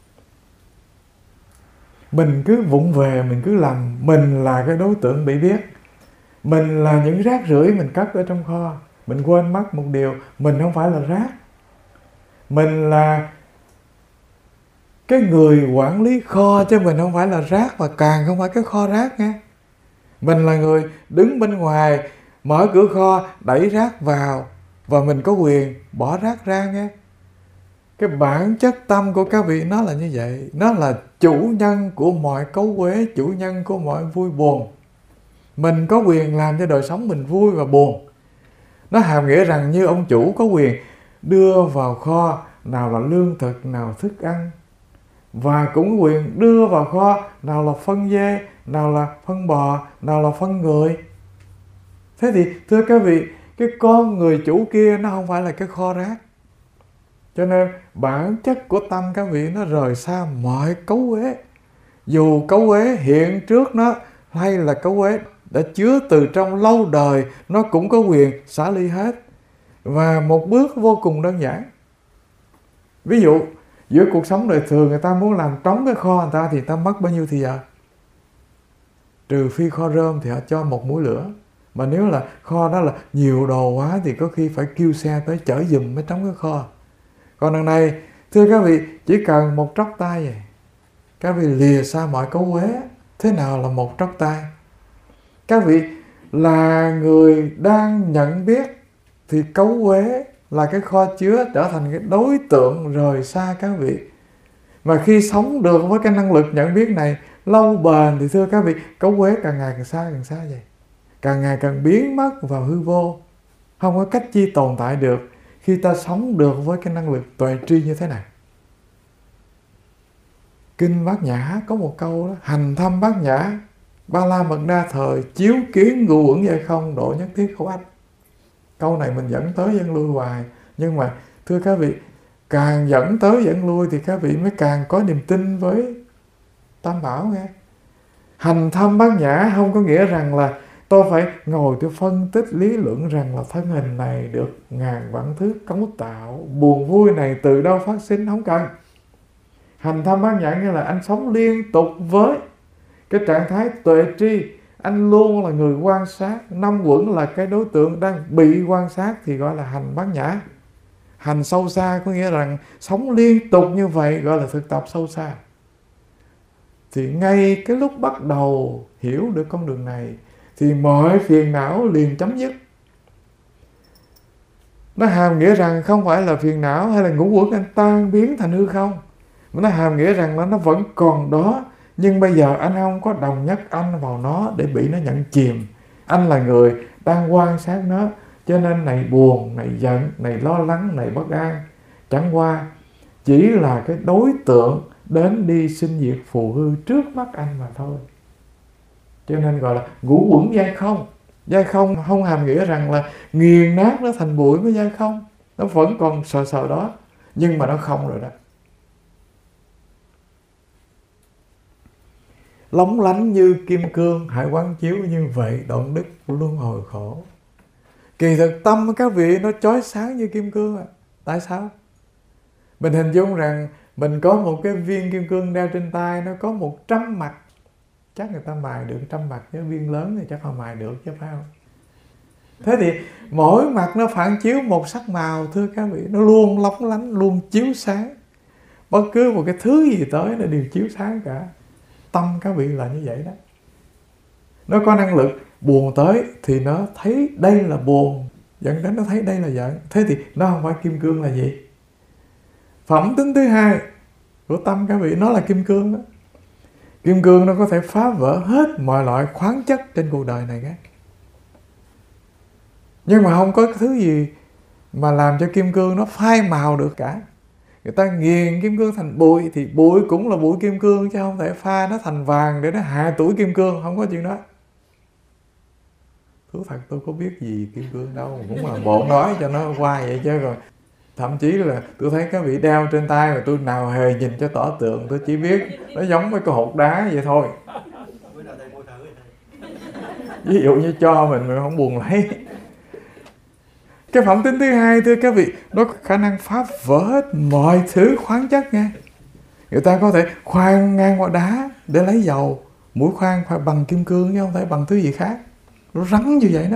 Mình cứ vụng về, mình cứ làm mình là cái đối tượng bị biết. Mình là những rác rưởi mình cất ở trong kho. Mình quên mất một điều, mình không phải là rác. Mình là cái người quản lý kho, chứ mình không phải là rác, và càng không phải cái kho rác nghe. Mình là người đứng bên ngoài, mở cửa kho, đẩy rác vào, và mình có quyền bỏ rác ra nghe. Cái bản chất tâm của các vị nó là như vậy. Nó là chủ nhân của mọi cấu uế, chủ nhân của mọi vui buồn. Mình có quyền làm cho đời sống mình vui và buồn. Nó hàm nghĩa rằng như ông chủ có quyền đưa vào kho nào là lương thực, nào thức ăn, và cũng có quyền đưa vào kho nào là phân dê, nào là phân bò, nào là phân người. Thế thì thưa các vị, cái con người chủ kia nó không phải là cái kho rác. Cho nên bản chất của tâm các vị nó rời xa mọi cấu uế. Dù cấu uế hiện trước nó hay là cấu uế đã chứa từ trong lâu đời, nó cũng có quyền xả ly hết. Và một bước vô cùng đơn giản. Ví dụ giữa cuộc sống đời thường, người ta muốn làm trống cái kho người ta thì người ta mất bao nhiêu thì giờ? Trừ phi kho rơm thì họ cho một mũi lửa. Mà nếu là kho đó là nhiều đồ quá thì có khi phải kêu xe tới chở giùm mới trống cái kho. Còn đằng này, thưa các vị, chỉ cần một tróc tay vậy, các vị lìa xa mọi cấu uế. Thế nào là một tróc tay? Các vị là người đang nhận biết, thì cấu uế là cái kho chứa trở thành cái đối tượng rời xa các vị. Mà khi sống được với cái năng lực nhận biết này lâu bền thì thưa các vị, cấu uế càng ngày càng xa vậy. Càng ngày càng biến mất vào hư vô. Không có cách chi tồn tại được khi ta sống được với cái năng lực tuệ tri như thế này. Kinh Bát Nhã có một câu đó: hành thâm Bát Nhã, Ba La Mật Đa thời, chiếu kiến ngụ uẩn giai không, độ nhất thiết không ách. Câu này mình dẫn tới dẫn lui hoài. Nhưng mà thưa các vị, càng dẫn tới dẫn lui thì các vị mới càng có niềm tin với Tam Bảo nghe. Hành thâm Bát Nhã không có nghĩa rằng là tôi phải ngồi tôi phân tích lý luận rằng là thân hình này được ngàn vạn thứ cấu tạo, buồn vui này từ đâu phát sinh, không cần. Hành thâm Bát Nhã nghĩa là anh sống liên tục với cái trạng thái tuệ tri. Anh luôn là người quan sát. Năm uẩn là cái đối tượng đang bị quan sát thì gọi là hành Bát Nhã. Hành sâu xa có nghĩa rằng sống liên tục như vậy gọi là thực tập sâu xa. Thì ngay cái lúc bắt đầu hiểu được con đường này thì mọi phiền não liền chấm dứt. Nó hàm nghĩa rằng không phải là phiền não hay là ngũ uẩn anh tan biến thành hư không. Nó hàm nghĩa rằng là nó vẫn còn đó, nhưng bây giờ anh không có đồng nhất anh vào nó để bị nó nhận chìm. Anh là người đang quan sát nó, cho nên này buồn, này giận, này lo lắng, này bất an chẳng qua chỉ là cái đối tượng đến đi sinh diệt phù hư trước mắt anh mà thôi. Cho nên gọi là ngũ uẩn giai không. Giai không không hàm nghĩa rằng là nghiền nát nó thành bụi với giai không. Nó vẫn còn sờ đó, nhưng mà nó không rồi đó. Lóng lánh như kim cương, hãy quán chiếu như vậy, đoạn đức luân hồi khổ. Kỳ thực tâm các vị nó chói sáng như kim cương à. Tại sao? Mình hình dung rằng mình có một cái viên kim cương đeo trên tay, nó có 100 mặt. Chắc người ta mài được 100 mặt, cái viên lớn thì chắc họ mài được chứ phải không? Thế thì mỗi mặt nó phản chiếu một sắc màu, thưa các vị. Nó luôn lóng lánh, luôn chiếu sáng. Bất cứ một cái thứ gì tới nó đều chiếu sáng cả. tâm các vị là như vậy đó. Nó có năng lực buồn tới thì nó thấy đây là buồn, dẫn đến nó thấy đây là giận. Thế thì nó không phải kim cương là gì? Phẩm tính thứ hai của tâm các vị, nó là kim cương đó. Kim cương nó có thể phá vỡ hết mọi loại khoáng chất trên cuộc đời này. Nhưng mà không có cái thứ gì mà làm cho kim cương nó phai màu được cả. Người ta nghiền kim cương thành bụi thì bụi cũng là bụi kim cương, chứ không thể pha nó thành vàng để nó hạ tuổi kim cương. Không có chuyện đó. Thú thật tôi có biết gì kim cương đâu, cũng là bộ nói cho nó qua vậy chứ. Rồi thậm chí là tôi thấy các vị đeo trên tay mà tôi nào hề nhìn cho tỏ tượng, tôi chỉ biết nó giống với cái hột đá vậy thôi. Ví dụ như cho mình không buồn lấy. Cái phẩm tính thứ hai thưa các vị, nó có khả năng phá vỡ hết mọi thứ khoáng chất nha. Người ta có thể khoan ngang qua đá để lấy dầu, mũi khoan phải bằng kim cương chứ không thể bằng thứ gì khác. Nó rắn như vậy đó.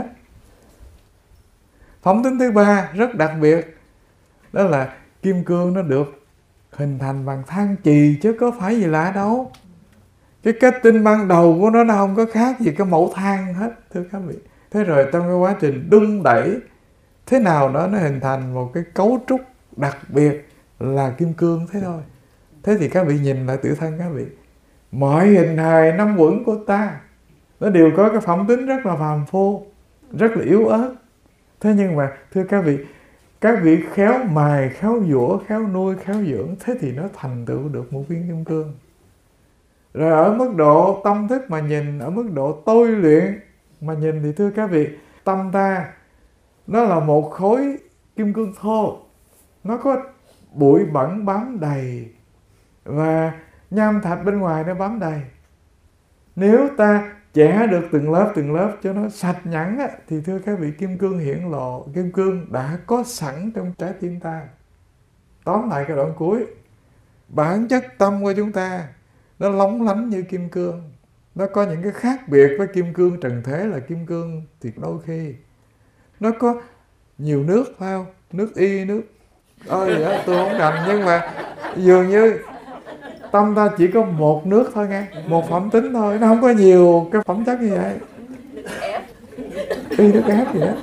Phẩm tính thứ ba rất đặc biệt, đó là kim cương nó được hình thành bằng than chì chứ có phải gì lạ đâu. Cái kết tinh ban đầu của nó không có khác gì cái mẫu than hết thưa các vị. Thế rồi trong cái quá trình đun đẩy thế nào đó nó hình thành một cái cấu trúc đặc biệt là kim cương thế thôi. Thế thì các vị nhìn lại tự thân các vị, mọi hình hài năm uẩn của ta nó đều có cái phẩm tính rất là phàm phu, rất là yếu ớt. Thế nhưng mà thưa các vị khéo mài, khéo dũa, khéo nuôi, khéo dưỡng, thế thì nó thành tựu được một viên kim cương. Rồi ở mức độ tâm thức mà nhìn, ở mức độ tôi luyện mà nhìn thì thưa các vị, tâm ta nó là một khối kim cương thô, nó có bụi bẩn bám đầy và nham thạch bên ngoài nó bám đầy. Nếu ta chẻ được từng lớp cho nó sạch nhẵn á, thì thưa các vị kim cương hiển lộ, kim cương đã có sẵn trong trái tim ta. Tóm lại cái đoạn cuối, bản chất tâm của chúng ta nó lóng lánh như kim cương. Nó có những cái khác biệt với kim cương trần thế là kim cương thì đôi khi nó có nhiều nước phải không? Nước y, nước ơi đó, tôi không rành, nhưng mà dường như tâm ta chỉ có một nước thôi nghe, một phẩm tính thôi, nó không có nhiều cái phẩm chất như vậy. Y nước ép gì đó.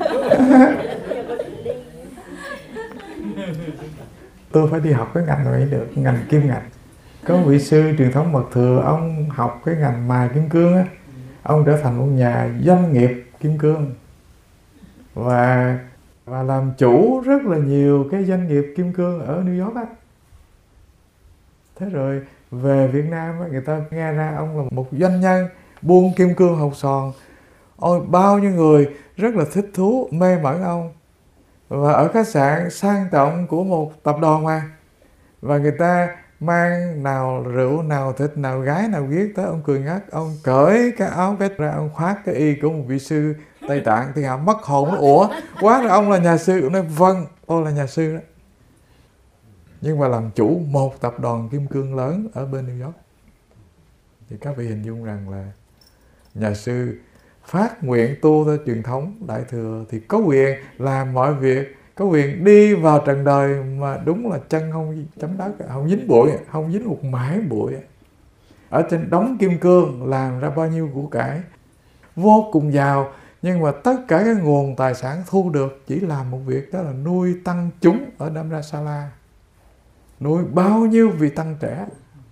Tôi phải đi học cái ngành này được, ngành kim ngạch. Có vị sư truyền thống mật thừa, ông học cái ngành mài kim cương á, ông trở thành một nhà doanh nghiệp kim cương và làm chủ rất là nhiều cái doanh nghiệp kim cương ở New York á. Thế rồi về Việt Nam á, người ta nghe ra ông là một doanh nhân buôn kim cương hột sòn. Ôi, bao nhiêu người rất là thích thú, mê mẩn ông. Và ở khách sạn sang trọng của một tập đoàn mà, và người ta mang nào rượu, nào thịt, nào gái, nào ghiếc tới, ông cười ngắt, ông cởi cái áo vest ra, ông khoác cái y của một vị sư Tây Tạng. Thì họ mất hồn, ủa, quá rồi ông là nhà sư. Ông nói vâng, tôi là nhà sư đó. Nhưng mà làm chủ một tập đoàn kim cương lớn ở bên New York. Thì các vị hình dung rằng là nhà sư phát nguyện tu theo truyền thống Đại Thừa thì có quyền làm mọi việc, có quyền đi vào trần đời mà đúng là chân không chấm đất, không dính bụi, không dính một mãi bụi. Ở trên đống kim cương làm ra bao nhiêu của cải, vô cùng giàu. Nhưng mà tất cả cái nguồn tài sản thu được chỉ làm một việc, đó là nuôi tăng chúng ở Dhammrasala, nuôi bao nhiêu vị tăng trẻ.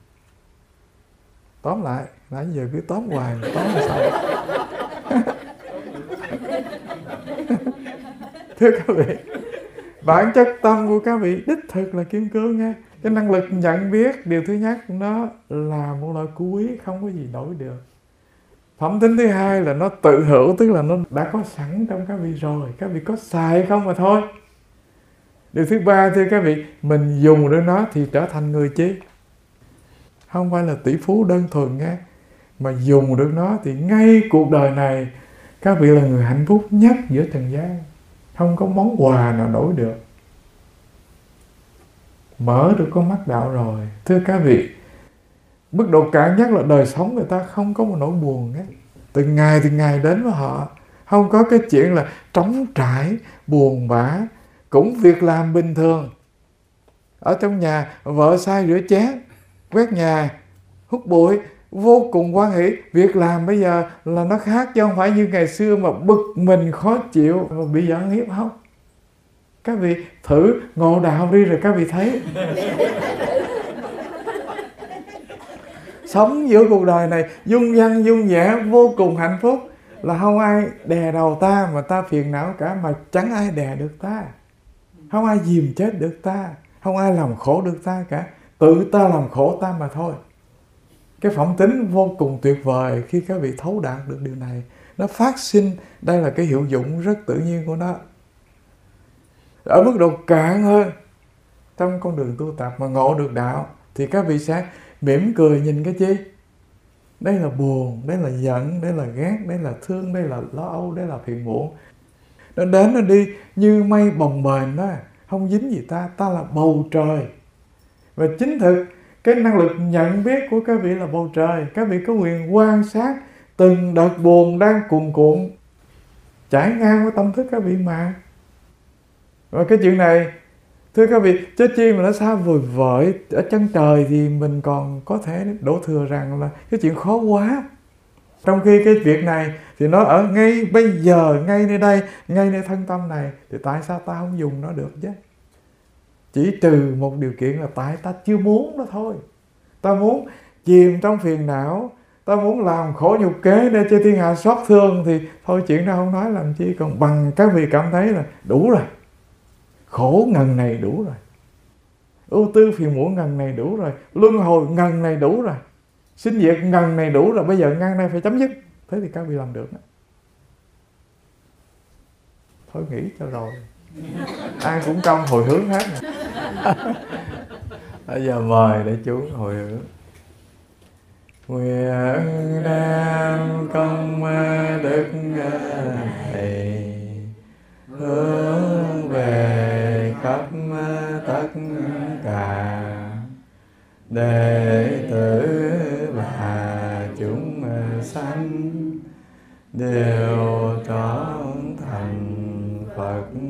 Tóm lại, nãy giờ cứ tóm hoài, tóm là sao? Thưa các vị, bản chất tâm của các vị đích thực là kim cương nha. Cái năng lực nhận biết, điều thứ nhất, nó là một loại quý, không có gì đổi được. Phẩm tính thứ hai là nó tự hữu, tức là nó đã có sẵn trong các vị rồi, các vị có xài không mà thôi. Điều thứ ba thưa các vị, mình dùng được nó thì trở thành người chi? Không phải là tỷ phú đơn thuần nghe, mà dùng được nó thì ngay cuộc đời này các vị là người hạnh phúc nhất giữa trần gian. Không có món quà nào đổi được. Mở được con mắt đạo rồi, thưa các vị, mức độ cạn nhất là đời sống người ta không có một nỗi buồn ấy. Từng ngày đến với họ, không có cái chuyện là trống trải, buồn bã, cũng việc làm bình thường. Ở trong nhà, vợ sai rửa chén, quét nhà, hút bụi, vô cùng hoan hỷ. Việc làm bây giờ là nó khác, chứ không phải như ngày xưa mà bực mình khó chịu mà bị giận hiếp không. Các vị thử ngộ đạo đi rồi các vị thấy. Sống giữa cuộc đời này dung dăng dung vẻ vô cùng hạnh phúc, là không ai đè đầu ta mà ta phiền não cả, mà chẳng ai đè được ta, không ai dìm chết được ta, không ai làm khổ được ta cả, tự ta làm khổ ta mà thôi. Cái phẩm tính vô cùng tuyệt vời khi các vị thấu đạt được điều này. Nó phát sinh, đây là cái hiệu dụng rất tự nhiên của nó. Ở mức độ cạn hơn, trong con đường tu tập mà ngộ được đạo, thì các vị sẽ mỉm cười nhìn cái chi? Đây là buồn, đây là giận, đây là ghét, đây là thương, đây là lo âu, đây là phiền muộn. Nó đến nó đi như mây bồng bềnh đó, không dính gì ta, ta là bầu trời. Và chính thực cái năng lực nhận biết của các vị là bầu trời. Các vị có quyền quan sát từng đợt buồn đang cuồn cuộn chảy ngang với tâm thức các vị mà. Và cái chuyện này, thưa các vị, chứ chi mà nó xa vời vợi ở chân trời thì mình còn có thể đổ thừa rằng là cái chuyện khó quá. Trong khi cái việc này thì nó ở ngay bây giờ, ngay nơi đây, ngay nơi thân tâm này, thì tại sao ta không dùng nó được chứ? Chỉ trừ một điều kiện là tại ta chưa muốn đó thôi. Ta muốn chìm trong phiền não, ta muốn làm khổ nhục kế để cho thiên hạ xót thương, thì thôi chuyện đó không nói làm chi. Còn bằng các vị cảm thấy là đủ rồi, khổ ngần này đủ rồi, ưu tư phiền muộn ngần này đủ rồi, luân hồi ngần này đủ rồi, sinh diệt ngần này đủ rồi, bây giờ ngăn này phải chấm dứt. Thế thì các vị làm được đó. Thôi nghĩ cho rồi. Ai cũng trong hồi hướng hết. Bây giờ mời để chú hồi hướng. Nguyện đem công đức này hướng về khắp tất cả đệ tử và chúng sanh đều trở thành Phật